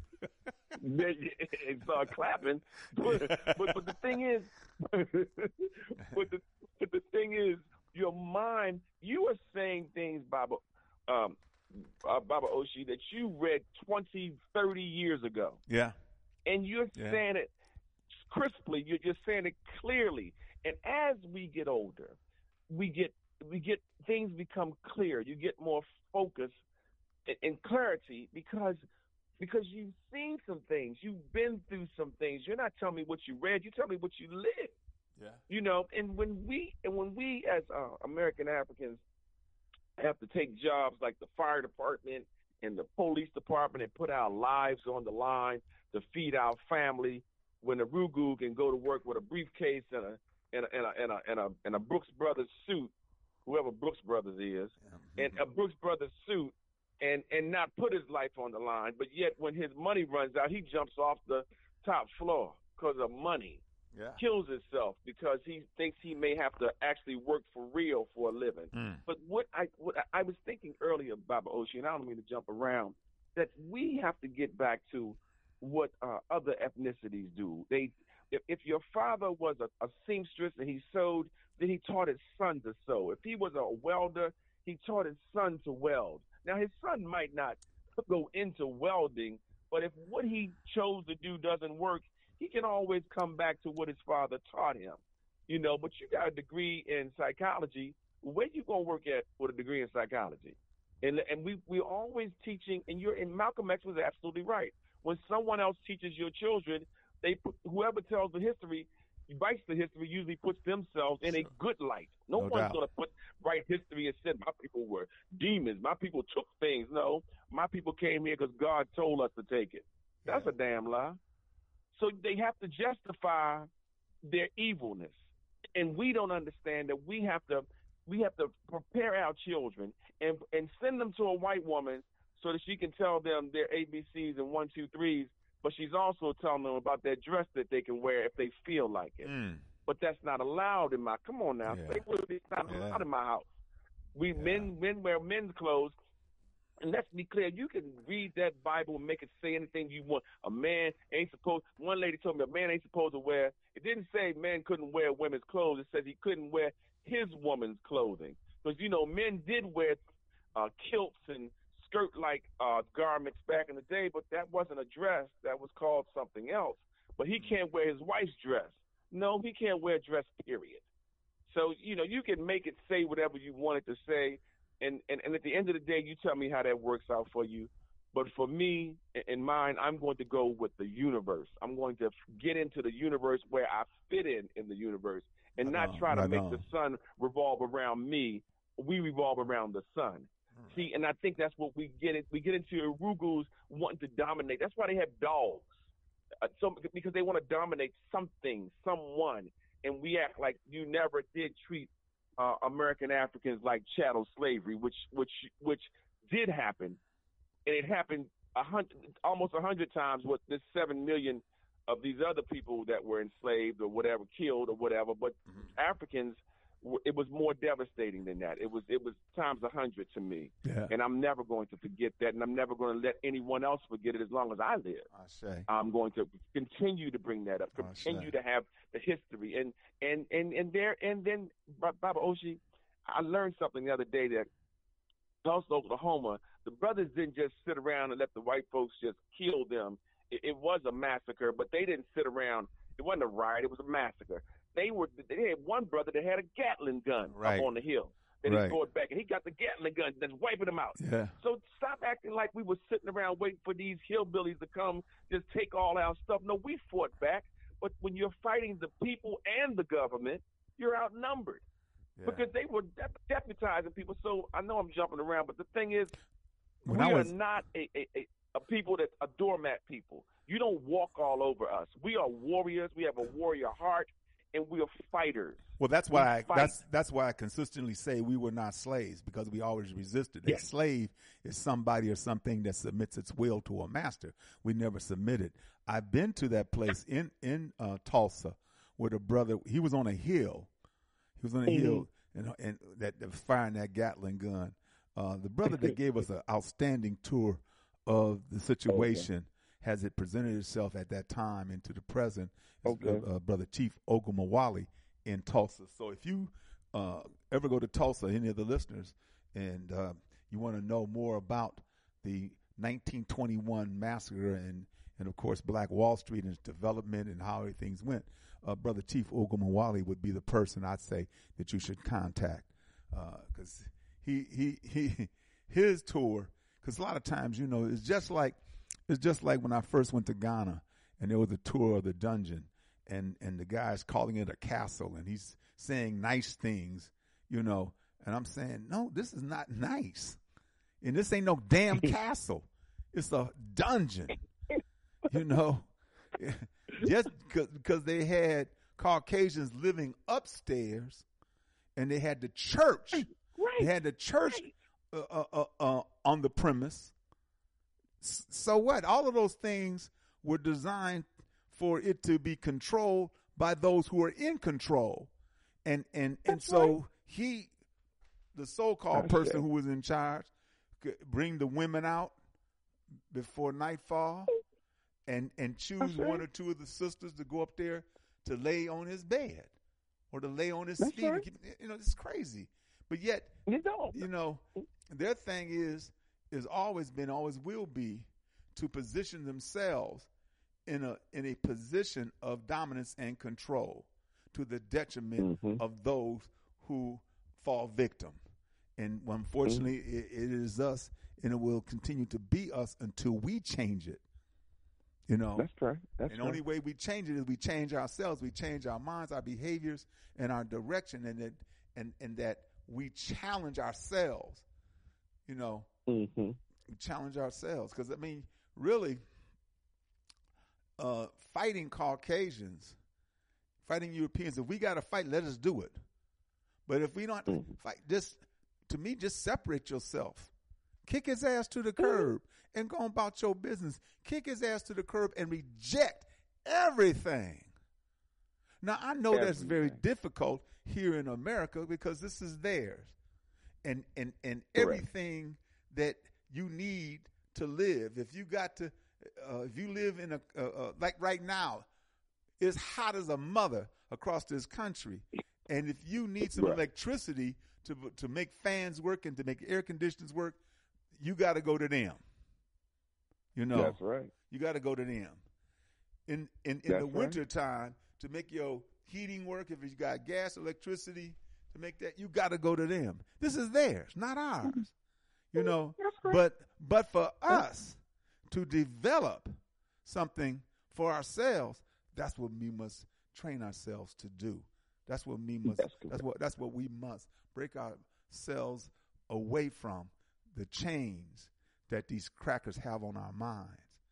And start clapping. But, but but the thing is, but the but the thing is, your mind. You are saying things, Baba, um, uh, Baba Oshie, that you read twenty, thirty years ago. Yeah. And you're Yeah. saying it crisply. You're just saying it clearly. And as we get older, we get we get things become clear. You get more focus and, and clarity because because you've seen some things. You've been through some things. You're not telling me what you read. You tell me what you lived. Yeah. You know. And when we and when we as uh, American Africans have to take jobs like the fire department and the police department and put our lives on the line to feed our family, when a Urugu can go to work with a briefcase and a and a and a and a, and a, and a Brooks Brothers suit, whoever Brooks Brothers is, Mm-hmm. and a Brooks Brothers suit, and and not put his life on the line, but yet when his money runs out, he jumps off the top floor because of money. Yeah. Kills himself because he thinks he may have to actually work for real for a living. Mm. But what I what I was thinking earlier, Baba Oshie, and I don't mean to jump around, that we have to get back to what uh, other ethnicities do. They, if, if your father was a, a seamstress and he sewed, then he taught his son to sew. If he was a welder, he taught his son to weld. Now his son might not go into welding. But if what he chose to do doesn't work, he can always come back to what his father taught him. You know, but you got a degree in psychology. Where you gonna work at with a degree in psychology? And and we we're always teaching. And you're and Malcolm X was absolutely right. When someone else teaches your children, they put, whoever tells the history, writes the history, usually puts themselves in a good light. No, No one's doubt. gonna put write history and said my people were demons. My people took things. No, my people came here because God told us to take it. That's a damn lie. So they have to justify their evilness. And we don't understand that we have to we have to prepare our children and and send them to a white woman so that she can tell them their A B Cs and one, two, threes, but she's also telling them about that dress that they can wear if they feel like it. Mm. But that's not allowed in my come on now. Yeah. Say what it's not Yeah. allowed in my house. We Yeah. men men wear men's clothes. And let's be clear, you can read that Bible and make it say anything you want. A man ain't supposed, one lady told me a man ain't supposed to wear, it didn't say men couldn't wear women's clothes. It says he couldn't wear his woman's clothing. Because, you know, men did wear uh, kilts and skirt-like uh, garments back in the day, but that wasn't a dress. That was called something else. But he can't wear his wife's dress. No, he can't wear a dress, period. So, you know, you can make it say whatever you want it to say. And, and and at the end of the day, you tell me how that works out for you. But for me, in mine, I'm going to go with the universe. I'm going to get into the universe where I fit in in the universe and not Right try on, to right make on. the sun revolve around me. We revolve around the sun. See, and I think that's what we get. It. We get into Urugus wanting to dominate. That's why they have dogs. Uh, so, because they want to dominate something, someone. And we act like you never did treat Uh, American Africans like chattel slavery, which which which did happen, and it happened a hundred, almost a hundred times with this seven million of these other people that were enslaved or whatever, killed or whatever. But Mm-hmm. Africans, w- it was more devastating than that. It was it was times a hundred to me, Yeah. and I'm never going to forget that, and I'm never going to let anyone else forget it as long as I live. I say. I'm going to continue to bring that up, I continue say. to have the history, and and and and there, and then Ba- Baba Oshi, I learned something the other day that Tulsa, Oklahoma, the brothers didn't just sit around and let the white folks just kill them. It, it was a massacre, but they didn't sit around. It wasn't a riot; it was a massacre. They were. They had one brother that had a Gatling gun Right. up on the hill. That Right. he brought back, and he got the Gatling gun that's wiping them out. Yeah. So stop acting like we were sitting around waiting for these hillbillies to come just take all our stuff. No, we fought back. But when you're fighting the people and the government, you're outnumbered Yeah. because they were dep- deputizing people. So I know I'm jumping around, but the thing is, When we I was- are not a, a, a, a people that are doormat people. You don't walk all over us. We are warriors. We have a warrior heart, and we are fighters. Well, that's We why I, fight. that's that's why I consistently say we were not slaves, because we always resisted. A Yes. slave is somebody or something that submits its will to a master. We never submitted. I've been to that place in in uh, Tulsa where the brother, he was on a hill. He was on a Mhm. hill and and that, that firing that Gatling gun. Uh, the brother that gave us an outstanding tour of the situation as it presented itself at that time into the present is Okay. uh, uh, Brother Chief Ogumawali in Tulsa. So if you uh, ever go to Tulsa, any of the listeners, and uh, you want to know more about the nineteen twenty-one massacre and, and of course, Black Wall Street and its development and how things went, uh, Brother Chief Ogumawali would be the person I'd say that you should contact, because uh, he, he, he, his tour, because a lot of times, you know, it's just like, it's just like when I first went to Ghana and there was a tour of the dungeon, and, and the guy's calling it a castle and he's saying nice things, you know, and I'm saying, no, this is not nice. And this ain't no damn castle. It's a dungeon, you know, just because they had Caucasians living upstairs and they had the church. Right. They had the church uh, uh, uh, uh, on the premise. S- So what? All of those things were designed for it to be controlled by those who are in control. And and, and That's so right. he, the so-called That's person right. who was in charge, could bring the women out before nightfall and, and choose That's right. one or two of the sisters to go up there to lay on his bed or to lay on his That's feet. right. You know, it's crazy. But yet, You don't. you know, their thing is, is always been, always will be, to position themselves in a in a position of dominance and control to the detriment Mm-hmm. of those who fall victim. And unfortunately, Mm-hmm. it, it is us, and it will continue to be us until we change it. You know, That's right. That's and the right. only way we change it is we change ourselves, we change our minds, our behaviors, and our direction, and that and and that we challenge ourselves. You know, Mm-hmm. we challenge ourselves, because I mean, really, uh, fighting Caucasians, fighting Europeans. If we got to fight, let us do it. But if we don't Mm-hmm. fight, just to me, just separate yourself. Kick his ass to the curb and go about your business. Kick his ass to the curb and reject everything. Now, I know that's very Everything. difficult here in America because this is theirs. And and, and Correct. everything that you need to live, if you got to, uh, if you live in a, uh, uh, like right now, it's hot as a mother across this country. And if you need some Right. electricity to to make fans work and to make air conditioners work, you got to go to them. You know, That's right. you got to go to them. In in, in That's the right. wintertime, to make your heating work, if you got gas, electricity, to make that, you got to go to them. This is theirs, not ours. You know, That's right. but but for us to develop something for ourselves, that's what we must train ourselves to do. That's what we must. That's That's, correct. what. That's what we must break ourselves away from the chains that these crackers have on our minds.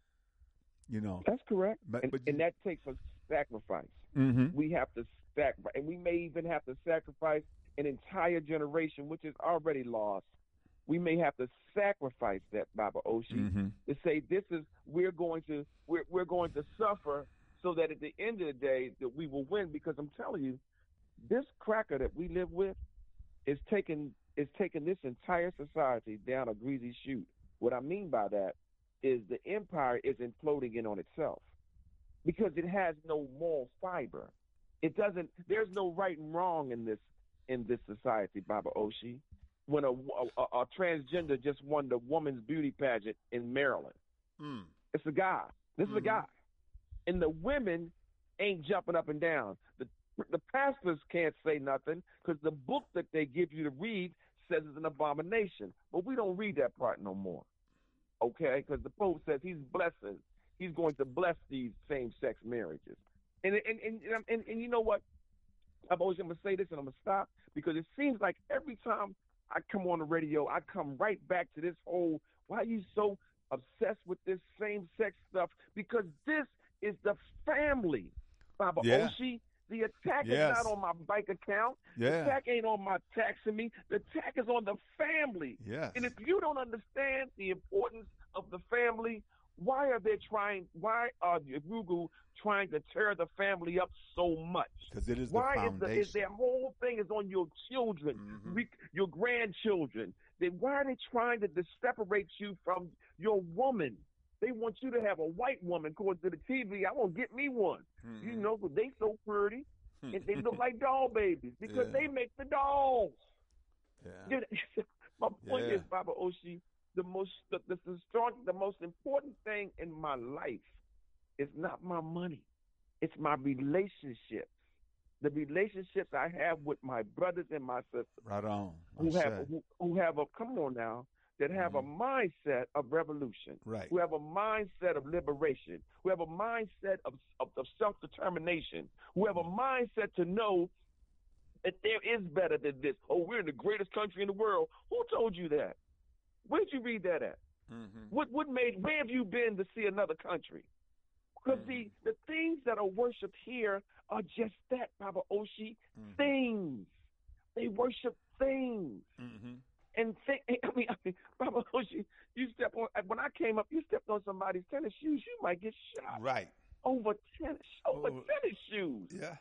You know. That's correct. But- and, but and you- that takes a sacrifice. Mm-hmm. We have to sacrifice, and we may even have to sacrifice an entire generation, which is already lost. We may have to sacrifice that, Baba Oshi, Mm-hmm. to say this is we're going to we're we're going to suffer so that at the end of the day that we will win. Because I'm telling you, this cracker that we live with is taking is taking this entire society down a greasy chute. What I mean by that is the empire is imploding in on itself because it has no moral fiber. It doesn't. There's no right and wrong in this in this society, Baba Oshi. When a, a, a transgender just won the woman's beauty pageant in Maryland, Mm. it's a guy. This is a Mhm. guy, and the women ain't jumping up and down. The the pastors can't say nothing because the book that they give you to read says it's an abomination. But we don't read that part no more, okay? Because the Pope says he's blessing. He's going to bless these same-sex marriages. And and and and, and, and you know what? I'm always going to say this, and I'm going to stop because it seems like every time I come on the radio, I come right back to this whole, why are you so obsessed with this same-sex stuff? Because this is the family, Baba Yeah. Oshi. The attack Yes. is not on my bank account. The Yeah. attack ain't on my taxing me. The attack is on the family. Yes. And if you don't understand the importance of the family, why are they trying, why are the Rugu trying to tear the family up so much? Because it is the Why is, the, foundation. is their whole thing is on your children, Mhm. re- your grandchildren? Then why are they trying to dis- separate you from your woman? They want you to have a white woman. According to the T V, I won't get me one. Mhm. You know, 'cause they so pretty and they look like doll babies because Yeah. they make the dolls. Yeah. You know, my point Yeah. is, Baba Oshi, the most, the, the, the strong, the most important thing in my life is not my money. It's my relationships. The relationships I have with my brothers and my sisters Right on. who I have say. who, who have a come on now that have a mindset of revolution, Right. who have a mindset of liberation, who have a mindset of of, of self determination, who have a mindset to know that there is better than this. Oh, we're in the greatest country in the world. Who told you that? Where did you read that at? Mhm. What what made? Where have you been to see another country? Because Mm-hmm. the the things that are worshipped here are just that, Baba Oshi, Mhm. things. They worship things. Mhm. And think, I mean, I mean, Baba Oshi, you step on. When I came up, you stepped on somebody's tennis shoes. You might get shot Right. over tennis over Oh, tennis shoes. Yeah.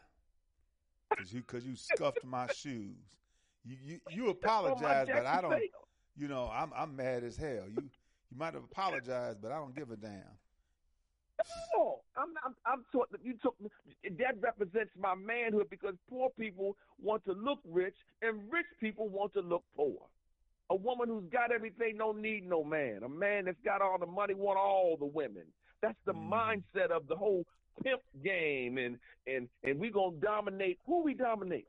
Because you, cause you scuffed my shoes. You, you, you On my apologize, but I Jackson don't. State. You know, I'm, I'm mad as hell. You, you might have apologized, but I don't give a damn. No, I'm I'm I'm taught that you took that represents my manhood because poor people want to look rich and rich people want to look poor. A woman who's got everything don't need no man. A man that's got all the money want all the women. That's the mm-hmm. mindset of the whole pimp game, and and and we gonna dominate. Who we dominate?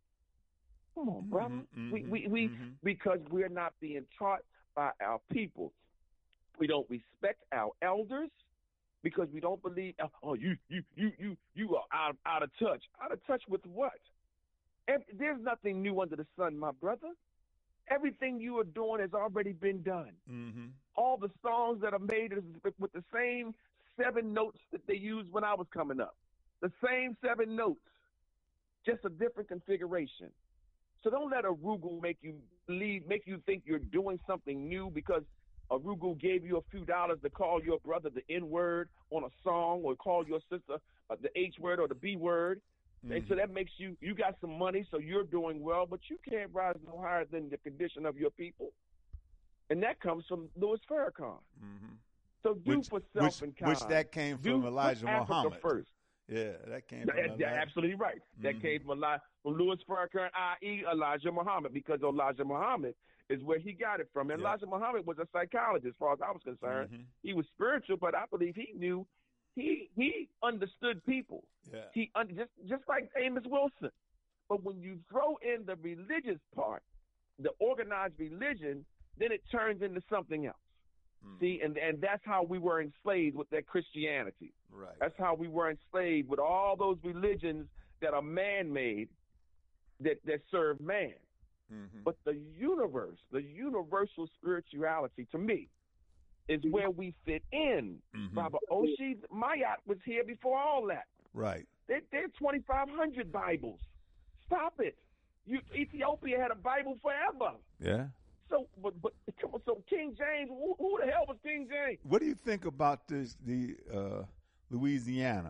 Come on, brother. Mm-hmm, we we, we mm-hmm. because we're not being taught by our people. We don't respect our elders because we don't believe. Oh, you you you you you are out out of touch. Out of touch with what? And there's nothing new under the sun, my brother. Everything you are doing has already been done. Mm-hmm. All the songs that are made is with the same seven notes that they used when I was coming up. The same seven notes, just a different configuration. So don't let Arugu make you believe, make you think you're doing something new because Arugu gave you a few dollars to call your brother the N-word on a song, or call your sister uh, the H-word or the B-word. Mm-hmm. And so that makes you, you got some money, so you're doing well, but you can't rise no higher than the condition of your people. And that comes from Louis Farrakhan. Mm-hmm. So do which, for self which, and kind. Which that came from do Elijah Muhammad. First. Yeah, that came from that, Elijah. Absolutely right. Mm-hmm. That came from, Eli- from Louis Farrakhan, that is. Elijah Muhammad, because Elijah Muhammad is where he got it from. And yeah. Elijah Muhammad was a psychologist, as far as I was concerned. Mm-hmm. He was spiritual, but I believe he knew, he he understood people. Yeah. He just just like Amos Wilson. But when you throw in the religious part, the organized religion, then it turns into something else. Mm. See, and, and that's how we were enslaved with that Christianity. Right. That's how we were enslaved with all those religions that are man-made, that, that serve man. Mm-hmm. But the universe, the universal spirituality, to me, is where we fit in. Mm-hmm. Baba Oshi, Mayat was here before all that. Right. They, they're twenty-five hundred Bibles. Stop it. You, Ethiopia had a Bible forever. Yeah. So, but, but so King James, who, who the hell was King James? What do you think about this? The uh, Louisiana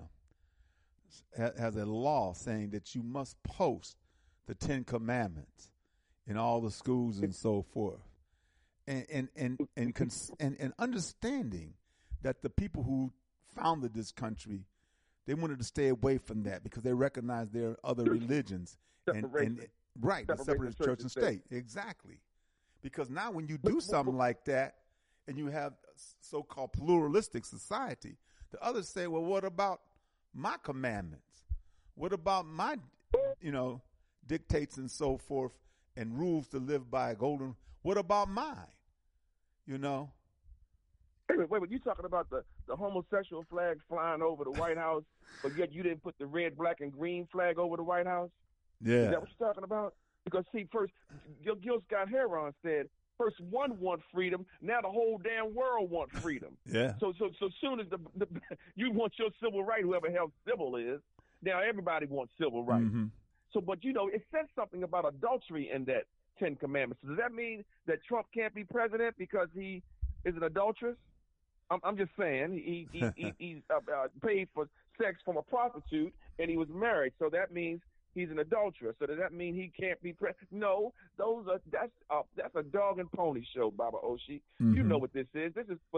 ha- has a law saying that you must post the Ten Commandments in all the schools and so forth, and and and and, cons- and and understanding that the people who founded this country, they wanted to stay away from that because they recognized there are other religions and, and right, the separate church and state. Exactly. Because now when you do something like that and you have so-called pluralistic society, the others say, well, what about my commandments? What about my, you know, dictates and so forth and rules to live by golden? What about mine? You know? Wait, wait, wait, you talking about the, the homosexual flag flying over the White House, but yet you didn't put the red, black, and green flag over the White House? Yeah. Is that what you're talking about? Because, see, first, Gil, Gil Scott Heron said, first one want freedom, now the whole damn world want freedom. Yeah. So so so soon as the, the you want your civil right, whoever hell civil is, now everybody wants civil rights. Mm-hmm. So, but, you know, it says something about adultery in that Ten Commandments. So does that mean that Trump can't be president because he is an adulteress? I'm, I'm just saying he he, he, he uh, uh, paid for sex from a prostitute and he was married. So that means he's an adulterer. So does that mean he can't be president? No, those are that's uh, that's a dog and pony show, Baba Oshi. Mm-hmm. You know what this is. This is for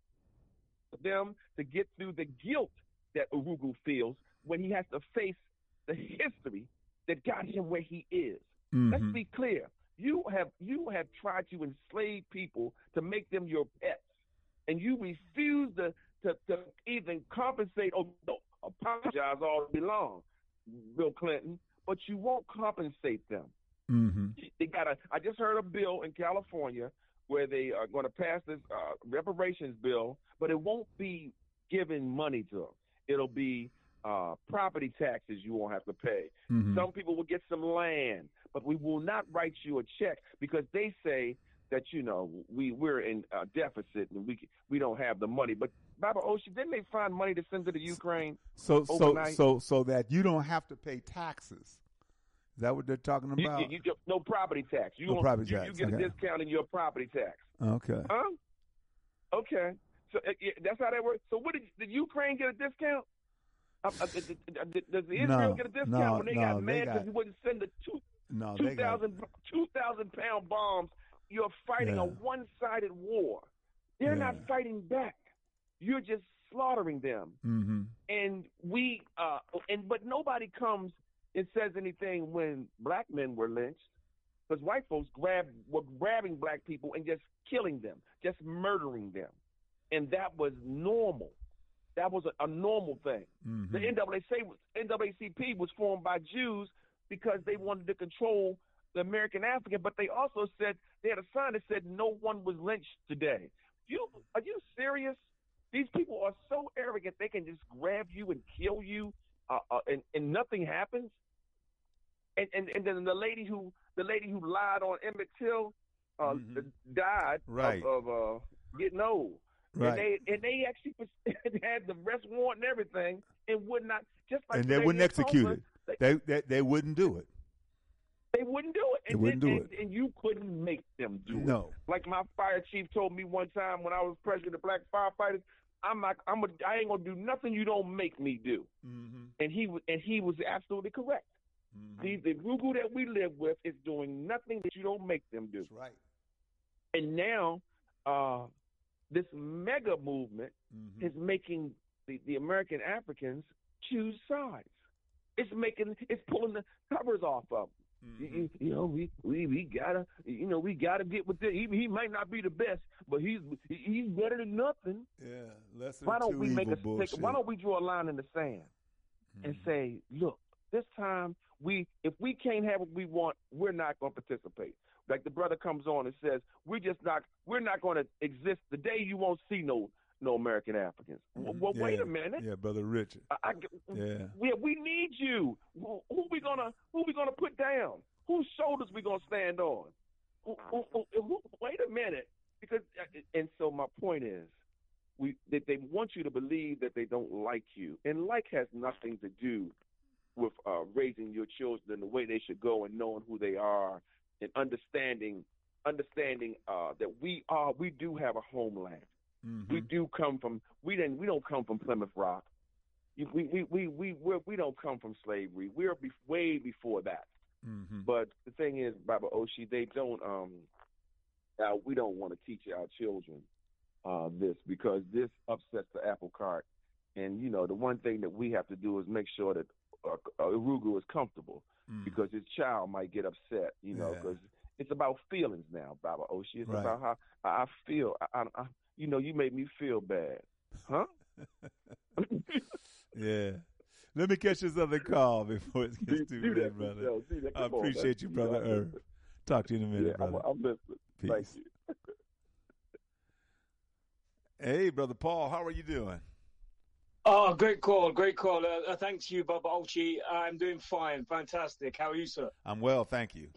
them to get through the guilt that Urugu feels when he has to face the history that got him where he is. Mm-hmm. Let's be clear. You have you have tried to enslave people to make them your pets, and you refuse to to, to even compensate or no, apologize all day long, Bill Clinton, but you won't compensate them. Mm-hmm. They got a. I just heard a bill in California where they are going to pass this uh, reparations bill, but it won't be giving money to them. It'll be uh, property taxes you won't have to pay. Mm-hmm. Some people will get some land, but we will not write you a check because they say that, you know, we, we're in a deficit and we we don't have the money. But Baba Oshi, didn't they find money to send to the Ukraine So overnight? so so so that you don't have to pay taxes. Is that what they're talking about? You, you, you, no property tax. You, no property you, tax. You get okay. a discount in your property tax. Okay. Huh? Okay. So uh, yeah, that's how that works. So what did, did Ukraine get a discount? Uh, uh, did, did, does Israel no, get a discount no, when they no, got mad because got, you wouldn't send the two, no, two thousand two thousand pound bombs? You're fighting yeah. a one-sided war. They're yeah. not fighting back. You're just slaughtering them. Mm-hmm. And we, uh, and but nobody comes and says anything when black men were lynched, because white folks grabbed were grabbing grabbing black people and just killing them, just murdering them. And that was normal. That was a, a normal thing. Mm-hmm. The N double A C P was formed by Jews because they wanted to control the American African, but they also said, they had a sign that said no one was lynched today. You, are you serious? These people are so arrogant they can just grab you and kill you, uh, uh, and, and nothing happens. And, and and then the lady who the lady who lied on Emmett Till uh, mm-hmm. died right. of, of uh, getting old. Right. And they and they actually had the arrest warrant and everything, and would not just like and they wouldn't execute it. They, they, they they wouldn't do it. They wouldn't do it. They and, wouldn't and, do and, it. And you couldn't make them do no. it. Like my fire chief told me one time when I was president of Black Firefighters, I'm not. I'm. A, I ain't gonna do nothing you don't make me do. Mm-hmm. And he was. And he was absolutely correct. Mm-hmm. The the Rugu that we live with is doing nothing that you don't make them do. That's right. And now, uh, this mega movement mm-hmm. is making the, the American Africans choose sides. It's making. It's pulling the covers off of them. Mm-hmm. You, you know, we, we we gotta. You know, we gotta get with this. He, he might not be the best, but he's he's better than nothing. Yeah. Lesser why don't two we make a bullshit. take, Why don't we draw a line in the sand mm-hmm. and say, look, this time we if we can't have what we want, we're not going to participate. Like the brother comes on and says, we're just not we're not going to exist. The day you won't see no no American Africans. Mm-hmm. Well, yeah. wait a minute. Yeah, brother Richard. I, I, yeah. We, we need you. Who, who we gonna who we gonna put down? Whose shoulders we gonna stand on? Who, who, who, who, wait a minute. Because and so my point is, we they, they want you to believe that they don't like you, and like has nothing to do with uh, raising your children in the way they should go and knowing who they are and understanding understanding uh, that we are we do have a homeland. Mm-hmm. We do come from we didn't we don't come from Plymouth Rock. We we we we we're, we don't come from slavery. We're be, way before that. Mm-hmm. But the thing is, Baba Oshi, they don't. Um, uh, we don't want to teach our children uh, this because this upsets the apple cart. And you know, the one thing that we have to do is make sure that uh, uh, Urugu is comfortable mm. because his child might get upset. You know, because yeah. it's about feelings now, Baba Oshi. It's right. about how I feel. I, I, you know, you made me feel bad, huh? Yeah. Let me catch this other call before it gets too do late, that, brother. Yo, do that. I appreciate on, you, brother Irv. Talk to you in a minute, yeah, brother. I'm, I'm listening. Peace. Thank you. Hey, brother Paul, how are you doing? Oh, great call, great call. Uh, uh, thanks to you, Baba Ochi. I'm doing fine, fantastic. How are you, sir? I'm well, thank you.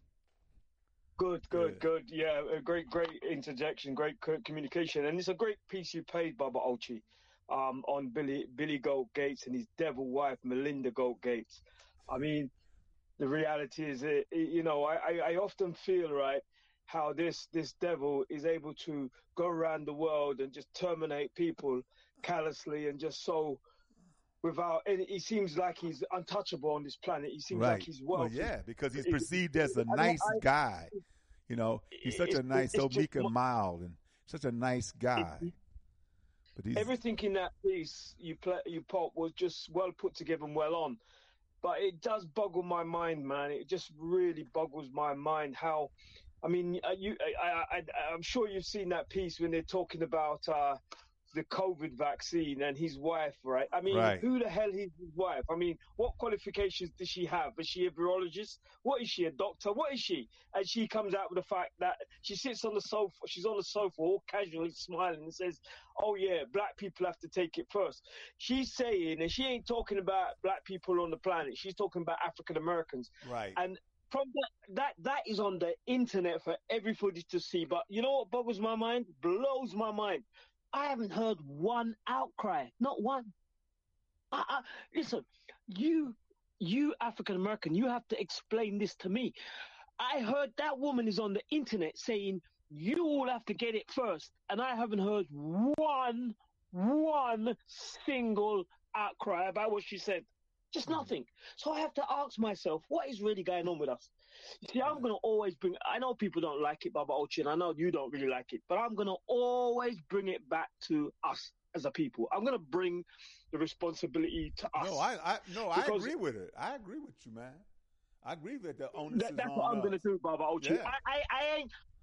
Good, good, good. good. Yeah, a great, great interjection, great communication, and it's a great piece you played, Baba Ochi. Um, on Billy Billy Goat Gates and his devil wife Melinda Goat Gates. I mean, the reality is, it, you know, I, I often feel right how this this devil is able to go around the world and just terminate people callously and just so without. And he seems like he's untouchable on this planet. He seems right. like he's wealthy. Well, yeah, because he's perceived as a nice I, guy. You know, he's such a nice, so meek and mild, and such a nice guy. It, But everything in that piece you play, you pop was just well put together and well on, but it does boggle my mind, man. It just really boggles my mind how, I mean, you, I, I, I'm sure you've seen that piece when they're talking about uh, the COVID vaccine and his wife, right? I mean, right. who the hell is his wife? I mean, what qualifications does she have? Is she a virologist? What is she, a doctor? What is she? And she comes out with the fact that she sits on the sofa, she's on the sofa all casually smiling and says, oh yeah, black people have to take it first. She's saying, and she ain't talking about black people on the planet, she's talking about African Americans. Right. And from that, that, that is on the internet for everybody to see. But you know what boggles my mind? Blows my mind. I haven't heard one outcry, not one. I, I, listen, you, you African American, you have to explain this to me. I heard that woman is on the internet saying you all have to get it first, and I haven't heard one, one single outcry about what she said. Just nothing. So I have to ask myself, what is really going on with us? You see, I'm going to always bring, I know people don't like it, Baba Ochi, and I know you don't really like it, but I'm going to always bring it back to us as a people. I'm going to bring the responsibility to us. No, I, I no, I agree with it. I agree with you, man. I agree that the onus that, is That's on what I'm us. going to do, Baba Ochi. Yeah. I, I, I ain't, I, I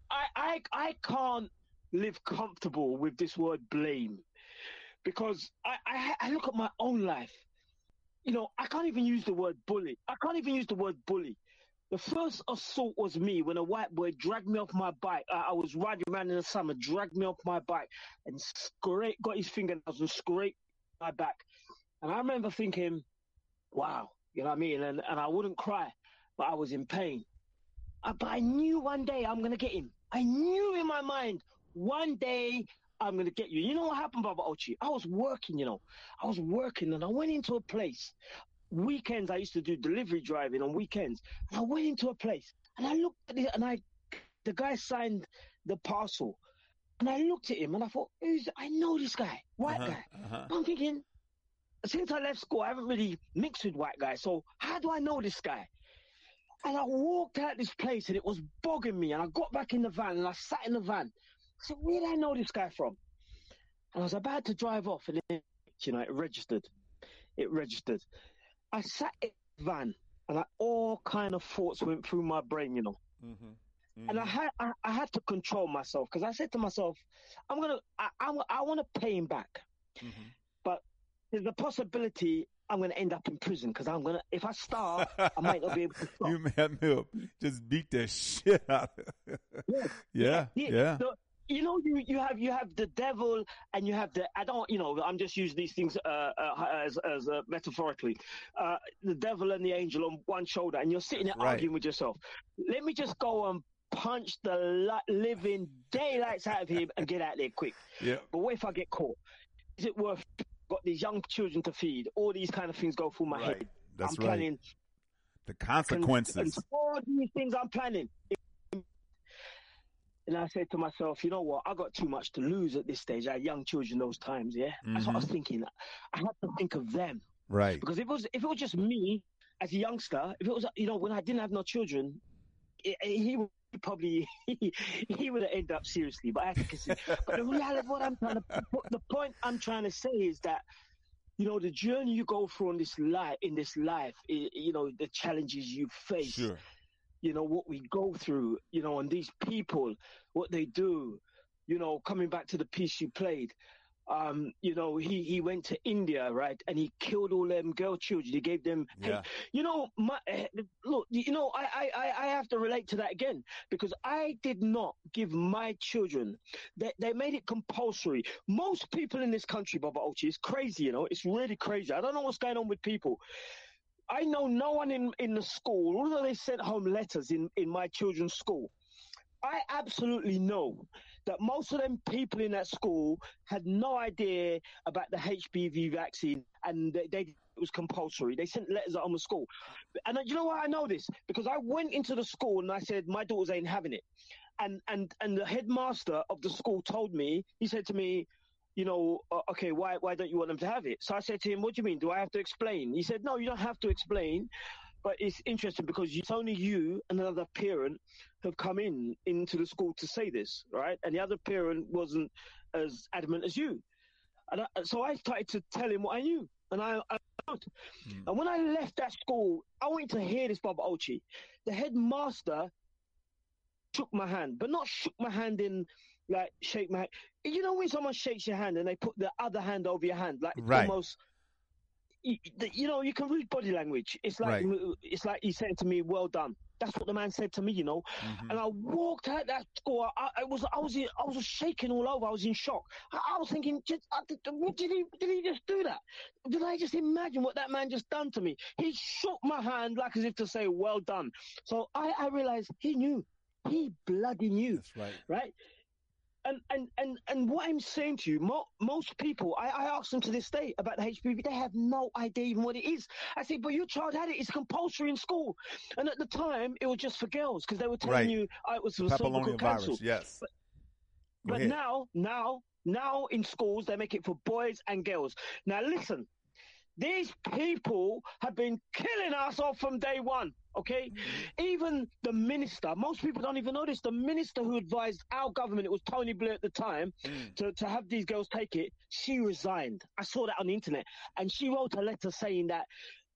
I, I can't live comfortable with this word blame, because I, I, I look at my own life. You know, I can't even use the word bully. I can't even use the word bully. The first assault was me when a white boy dragged me off my bike. I, I was riding around in the summer, dragged me off my bike and scraped, got his fingernails and scraped my back. And I remember thinking, wow, you know what I mean? And, and I wouldn't cry, but I was in pain. Uh, but I knew one day I'm going to get him. I knew in my mind, one day I'm going to get you. You know what happened, Baba Ochi? I was working, you know. I was working and I went into a place. Weekends, I used to do delivery driving on weekends. And I went into a place and I looked at it and I, the guy signed the parcel. And I looked at him and I thought, Who's, I know this guy, white Uh-huh, guy. uh-huh. I'm thinking, since I left school, I haven't really mixed with white guys. So how do I know this guy? And I walked out this place and it was bugging me. And I got back in the van and I sat in the van. I said, where did I know this guy from? And I was about to drive off and then, you know, it registered. It registered. I sat in the van and I, all kind of thoughts went through my brain, you know. Mm-hmm. Mm-hmm. And I had I, I had to control myself because I said to myself, I'm gonna I I, I want to pay him back, Mm-hmm. but there's a possibility I'm gonna end up in prison because I'm gonna if I start I might not be able to stop. You man me up. Just beat the shit out of it. Yeah. Yeah, Yeah. yeah. So, you know, you, you have you have the devil and you have the I don't you know I'm just using these things uh, uh, as as uh, metaphorically, uh, the devil and the angel on one shoulder, and you're sitting there Right. arguing with yourself. Let me just go and punch the li- living daylights out of him and get out there quick. Yeah. But what if I get caught? Is it worth? Got these young children to feed. All these kind of things go through my Right. head. That's I'm right. planning. The consequences. And, and all these things I'm planning. And I said to myself, you know what? I got too much to lose at this stage. I had young children those times, yeah? That's what I was Mhm. thinking. I had to think of them. Right. Because if it was if it was just me as a youngster, if it was, you know, when I didn't have no children, it, it, he would probably, he, he would have ended up seriously. But I had to consider. But the reality, what I'm trying to, the point I'm trying to say is that, you know, the journey you go through in this life, in this life, i- you know, the challenges you face, Sure. you know, what we go through, you know, and these people, what they do, you know, coming back to the piece you played, um, you know, he, he went to India, right? And he killed all them girl children. He gave them, Yeah. you know, my, eh, look, you know, I, I, I have to relate to that again because I did not give my children, they, they made it compulsory. Most people in this country, Baba Ochi, it's crazy, you know, it's really crazy. I don't know what's going on with people. I know no one in, in the school, although they sent home letters in, in my children's school. I absolutely know that most of them people in that school had no idea about the H P V vaccine and they, they it was compulsory. They sent letters out on the school. And uh, you know why I know this? Because I went into the school and I said, my daughters ain't having it. And, and, and the headmaster of the school told me, he said to me, you know, uh, okay, why why don't you want them to have it? So I said to him, what do you mean? Do I have to explain? He said, no, you don't have to explain. But it's interesting because it's only you and another parent have come in into the school to say this, right? And the other parent wasn't as adamant as you. And I, so I started to tell him what I knew. And I, I mm. And when I left that school, I wanted to hear this, Baba Ochi. The headmaster shook my hand, but not shook my hand in like shake my hand. You know when someone shakes your hand and they put the other hand over your hand, like Right. almost. You, you know, you can read body language. It's like Right. it's like he said to me, "Well done." That's what the man said to me, you know. Mhm. And I walked out that school. I, I was, I was, in, I was shaking all over. I was in shock. I, I was thinking, just, I, did, did he, did he just do that? Did I just imagine what that man just done to me? He shook my hand like as if to say, "Well done." So I, I realized he knew. He bloody knew. That's right. Right. And, and, and, and what I'm saying to you, mo- most people, I, I ask them to this day about the H P V, they have no idea even what it is. I say, but your child had it, it's compulsory in school. And at the time, it was just for girls, because they were telling Right. you oh, it was for cervical Papillonivirus, cancer. yes. But, Go but ahead. now, now, now in schools, they make it for boys and girls. Now listen, these people have been killing us off from day one. Okay, even the minister, most people don't even know this. The minister who advised our government, it was Tony Blair at the time, Mm. to, to have these girls take it. She resigned. I saw that on the internet. And she wrote a letter saying that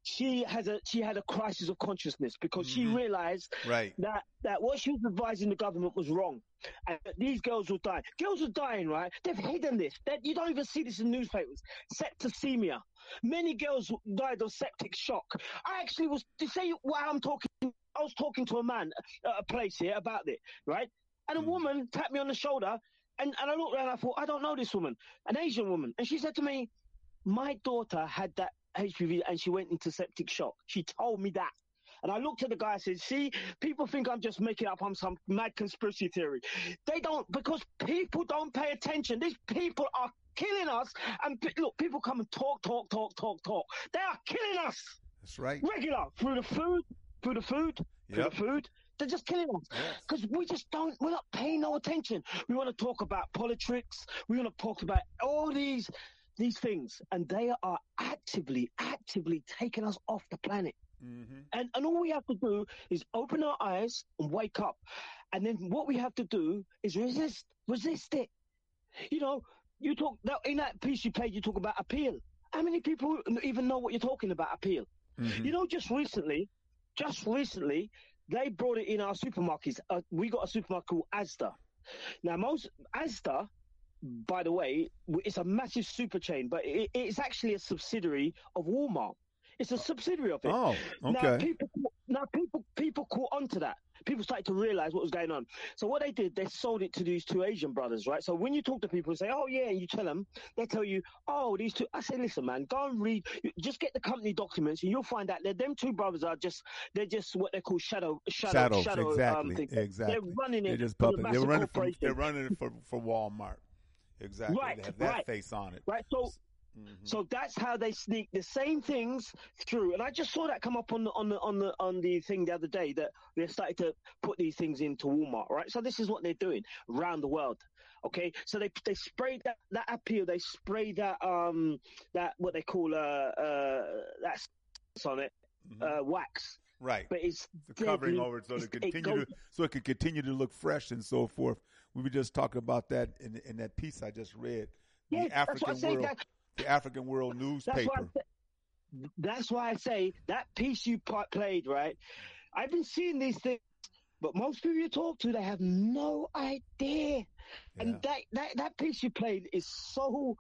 she has a she had a crisis of consciousness because Mhm. she realized Right. that that what she was advising the government was wrong, and that these girls were dying. Girls were dying, right? They've hidden this. That you don't even see this in newspapers. Septicemia. Many girls died of septic shock. I actually was to say while I'm talking. I was talking to a man at a place here about it, right? And a woman tapped me on the shoulder, and, and I looked around. And I thought, I don't know this woman, an Asian woman, and she said to me, "My daughter had that H P V and she went into septic shock." She told me that. And I looked at the guy and said, see, people think I'm just making up on some mad conspiracy theory. They don't, because people don't pay attention. These people are killing us. And p- look, people come and talk, talk, talk, talk, talk. They are killing us. That's right. Regular, through the food, through the food, through Yep. the food. They're just killing us. Because we just don't, we're not paying no attention. We want to talk about politics. We want to talk about all these these things, and they are actively, actively taking us off the planet. Mm-hmm. And and all we have to do is open our eyes and wake up. And then what we have to do is resist, resist it. You know, you talk that in that piece you played, you talk about appeal. How many people even know what you're talking about, appeal? Mhm. You know, just recently, just recently, they brought it in our supermarkets. Uh, we got a supermarket called Asda. Now, most Asda, by the way, w- it's a massive super chain, but it, it's actually a subsidiary of Walmart. It's a subsidiary of it. Oh, Now okay. people, now people, people caught on to that. People started to realize what was going on. So what they did, they sold it to these two Asian brothers, right? So when you talk to people and say, "Oh yeah," and you tell them, they tell you, "Oh, these two." I say, "Listen, man, go and read. Just get the company documents, and you'll find out that them two brothers are just they're just what they call shadow shadow Shadows, shadow exactly, um, thing. exactly. They're running They're it. just for the puppets. They're massive running for, corporation. they're running it for, for Walmart. Exactly. Right, They have that right. face on it. Right. So, so that's how they sneak the same things through. And I just saw that come up on the on the on the on the thing the other day that they started to put these things into Walmart. Right. So this is what they're doing around the world. Okay. So they they spray that that appeal. They spray that um that what they call uh uh that's on it uh wax. Right. But it's The covering deadly. over it so It's- it it continue goes- to, so it can continue to look fresh and so forth. We were just talking about that in in that piece I just read. The Yeah, that's what I African say, World, that- the African World That's why, newspaper. I say, that's why I say that piece you part played, right? I've been seeing these things, but most people you talk to, they have no idea. And that, that, that piece you played is so,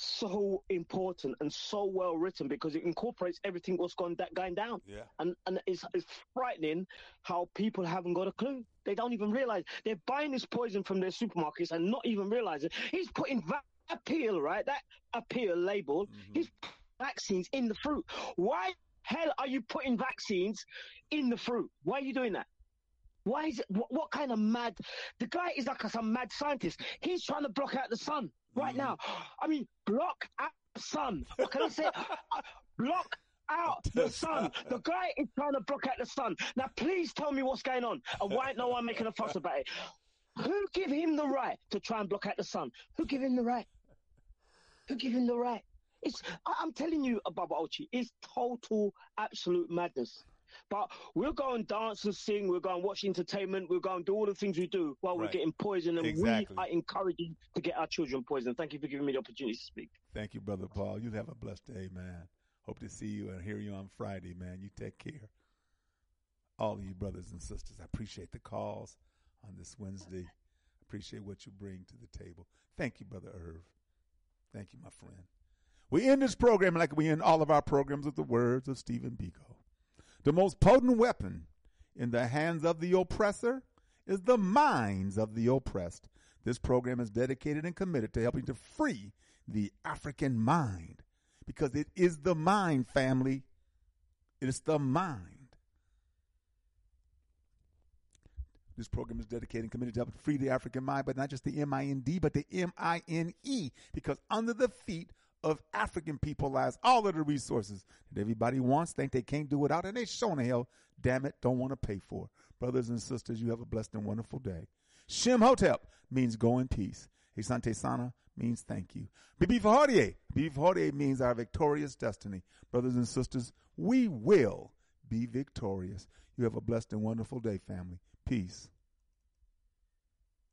so important and so well written because it incorporates everything what's gone that going down. Yeah. And and it's, it's frightening how people haven't got a clue. They don't even realize they're buying this poison from their supermarkets and not even realizing he's putting va- appeal, right? That appeal label. He's putting vaccines in the fruit. Why hell are you putting vaccines in the fruit? Why are you doing that? Why is it? What, what kind of mad? The guy is like a, some mad scientist. He's trying to block out the sun right now. I mean, block out the sun. What can I say? Uh, block out the sun. The guy is trying to block out the sun. Now, please tell me what's going on and why no one making a fuss about it. Who give him the right to try and block out the sun? Who give him the right? Who give him the right? It's. I, I'm telling you, Baba Ochi, it's total, absolute madness. But we'll go and dance and sing, we'll go and watch entertainment, we'll go and do all the things we do while Right. we're getting poisoned, and Exactly. we are encouraging to get our children poisoned. Thank you for giving me the opportunity to speak. Thank you, Brother Paul. You have a blessed day, man. Hope to see you and hear you on Friday, man. You take care. All of you brothers and sisters, I appreciate the calls on this Wednesday. Appreciate what you bring to the table. Thank you, Brother Irv. Thank you, my friend. We end this program like we end all of our programs with the words of Stephen Biko. The most potent weapon in the hands of the oppressor is the minds of the oppressed. This program is dedicated and committed to helping to free the African mind because it is the mind, family. It is the mind. This program is dedicated and committed to helping free the African mind, but not just the M I N D, but the M I N E, because under the feet of African people lies all of the resources that everybody wants, think they can't do without, and they sure in hell, damn it, don't want to pay for. Brothers and sisters, you have a blessed and wonderful day. Shem Hotep means go in peace. Asante Sana means thank you. Bibi Fahodie, Bibi Fahodie means our victorious destiny. Brothers and sisters, we will be victorious. You have a blessed and wonderful day, family. Peace.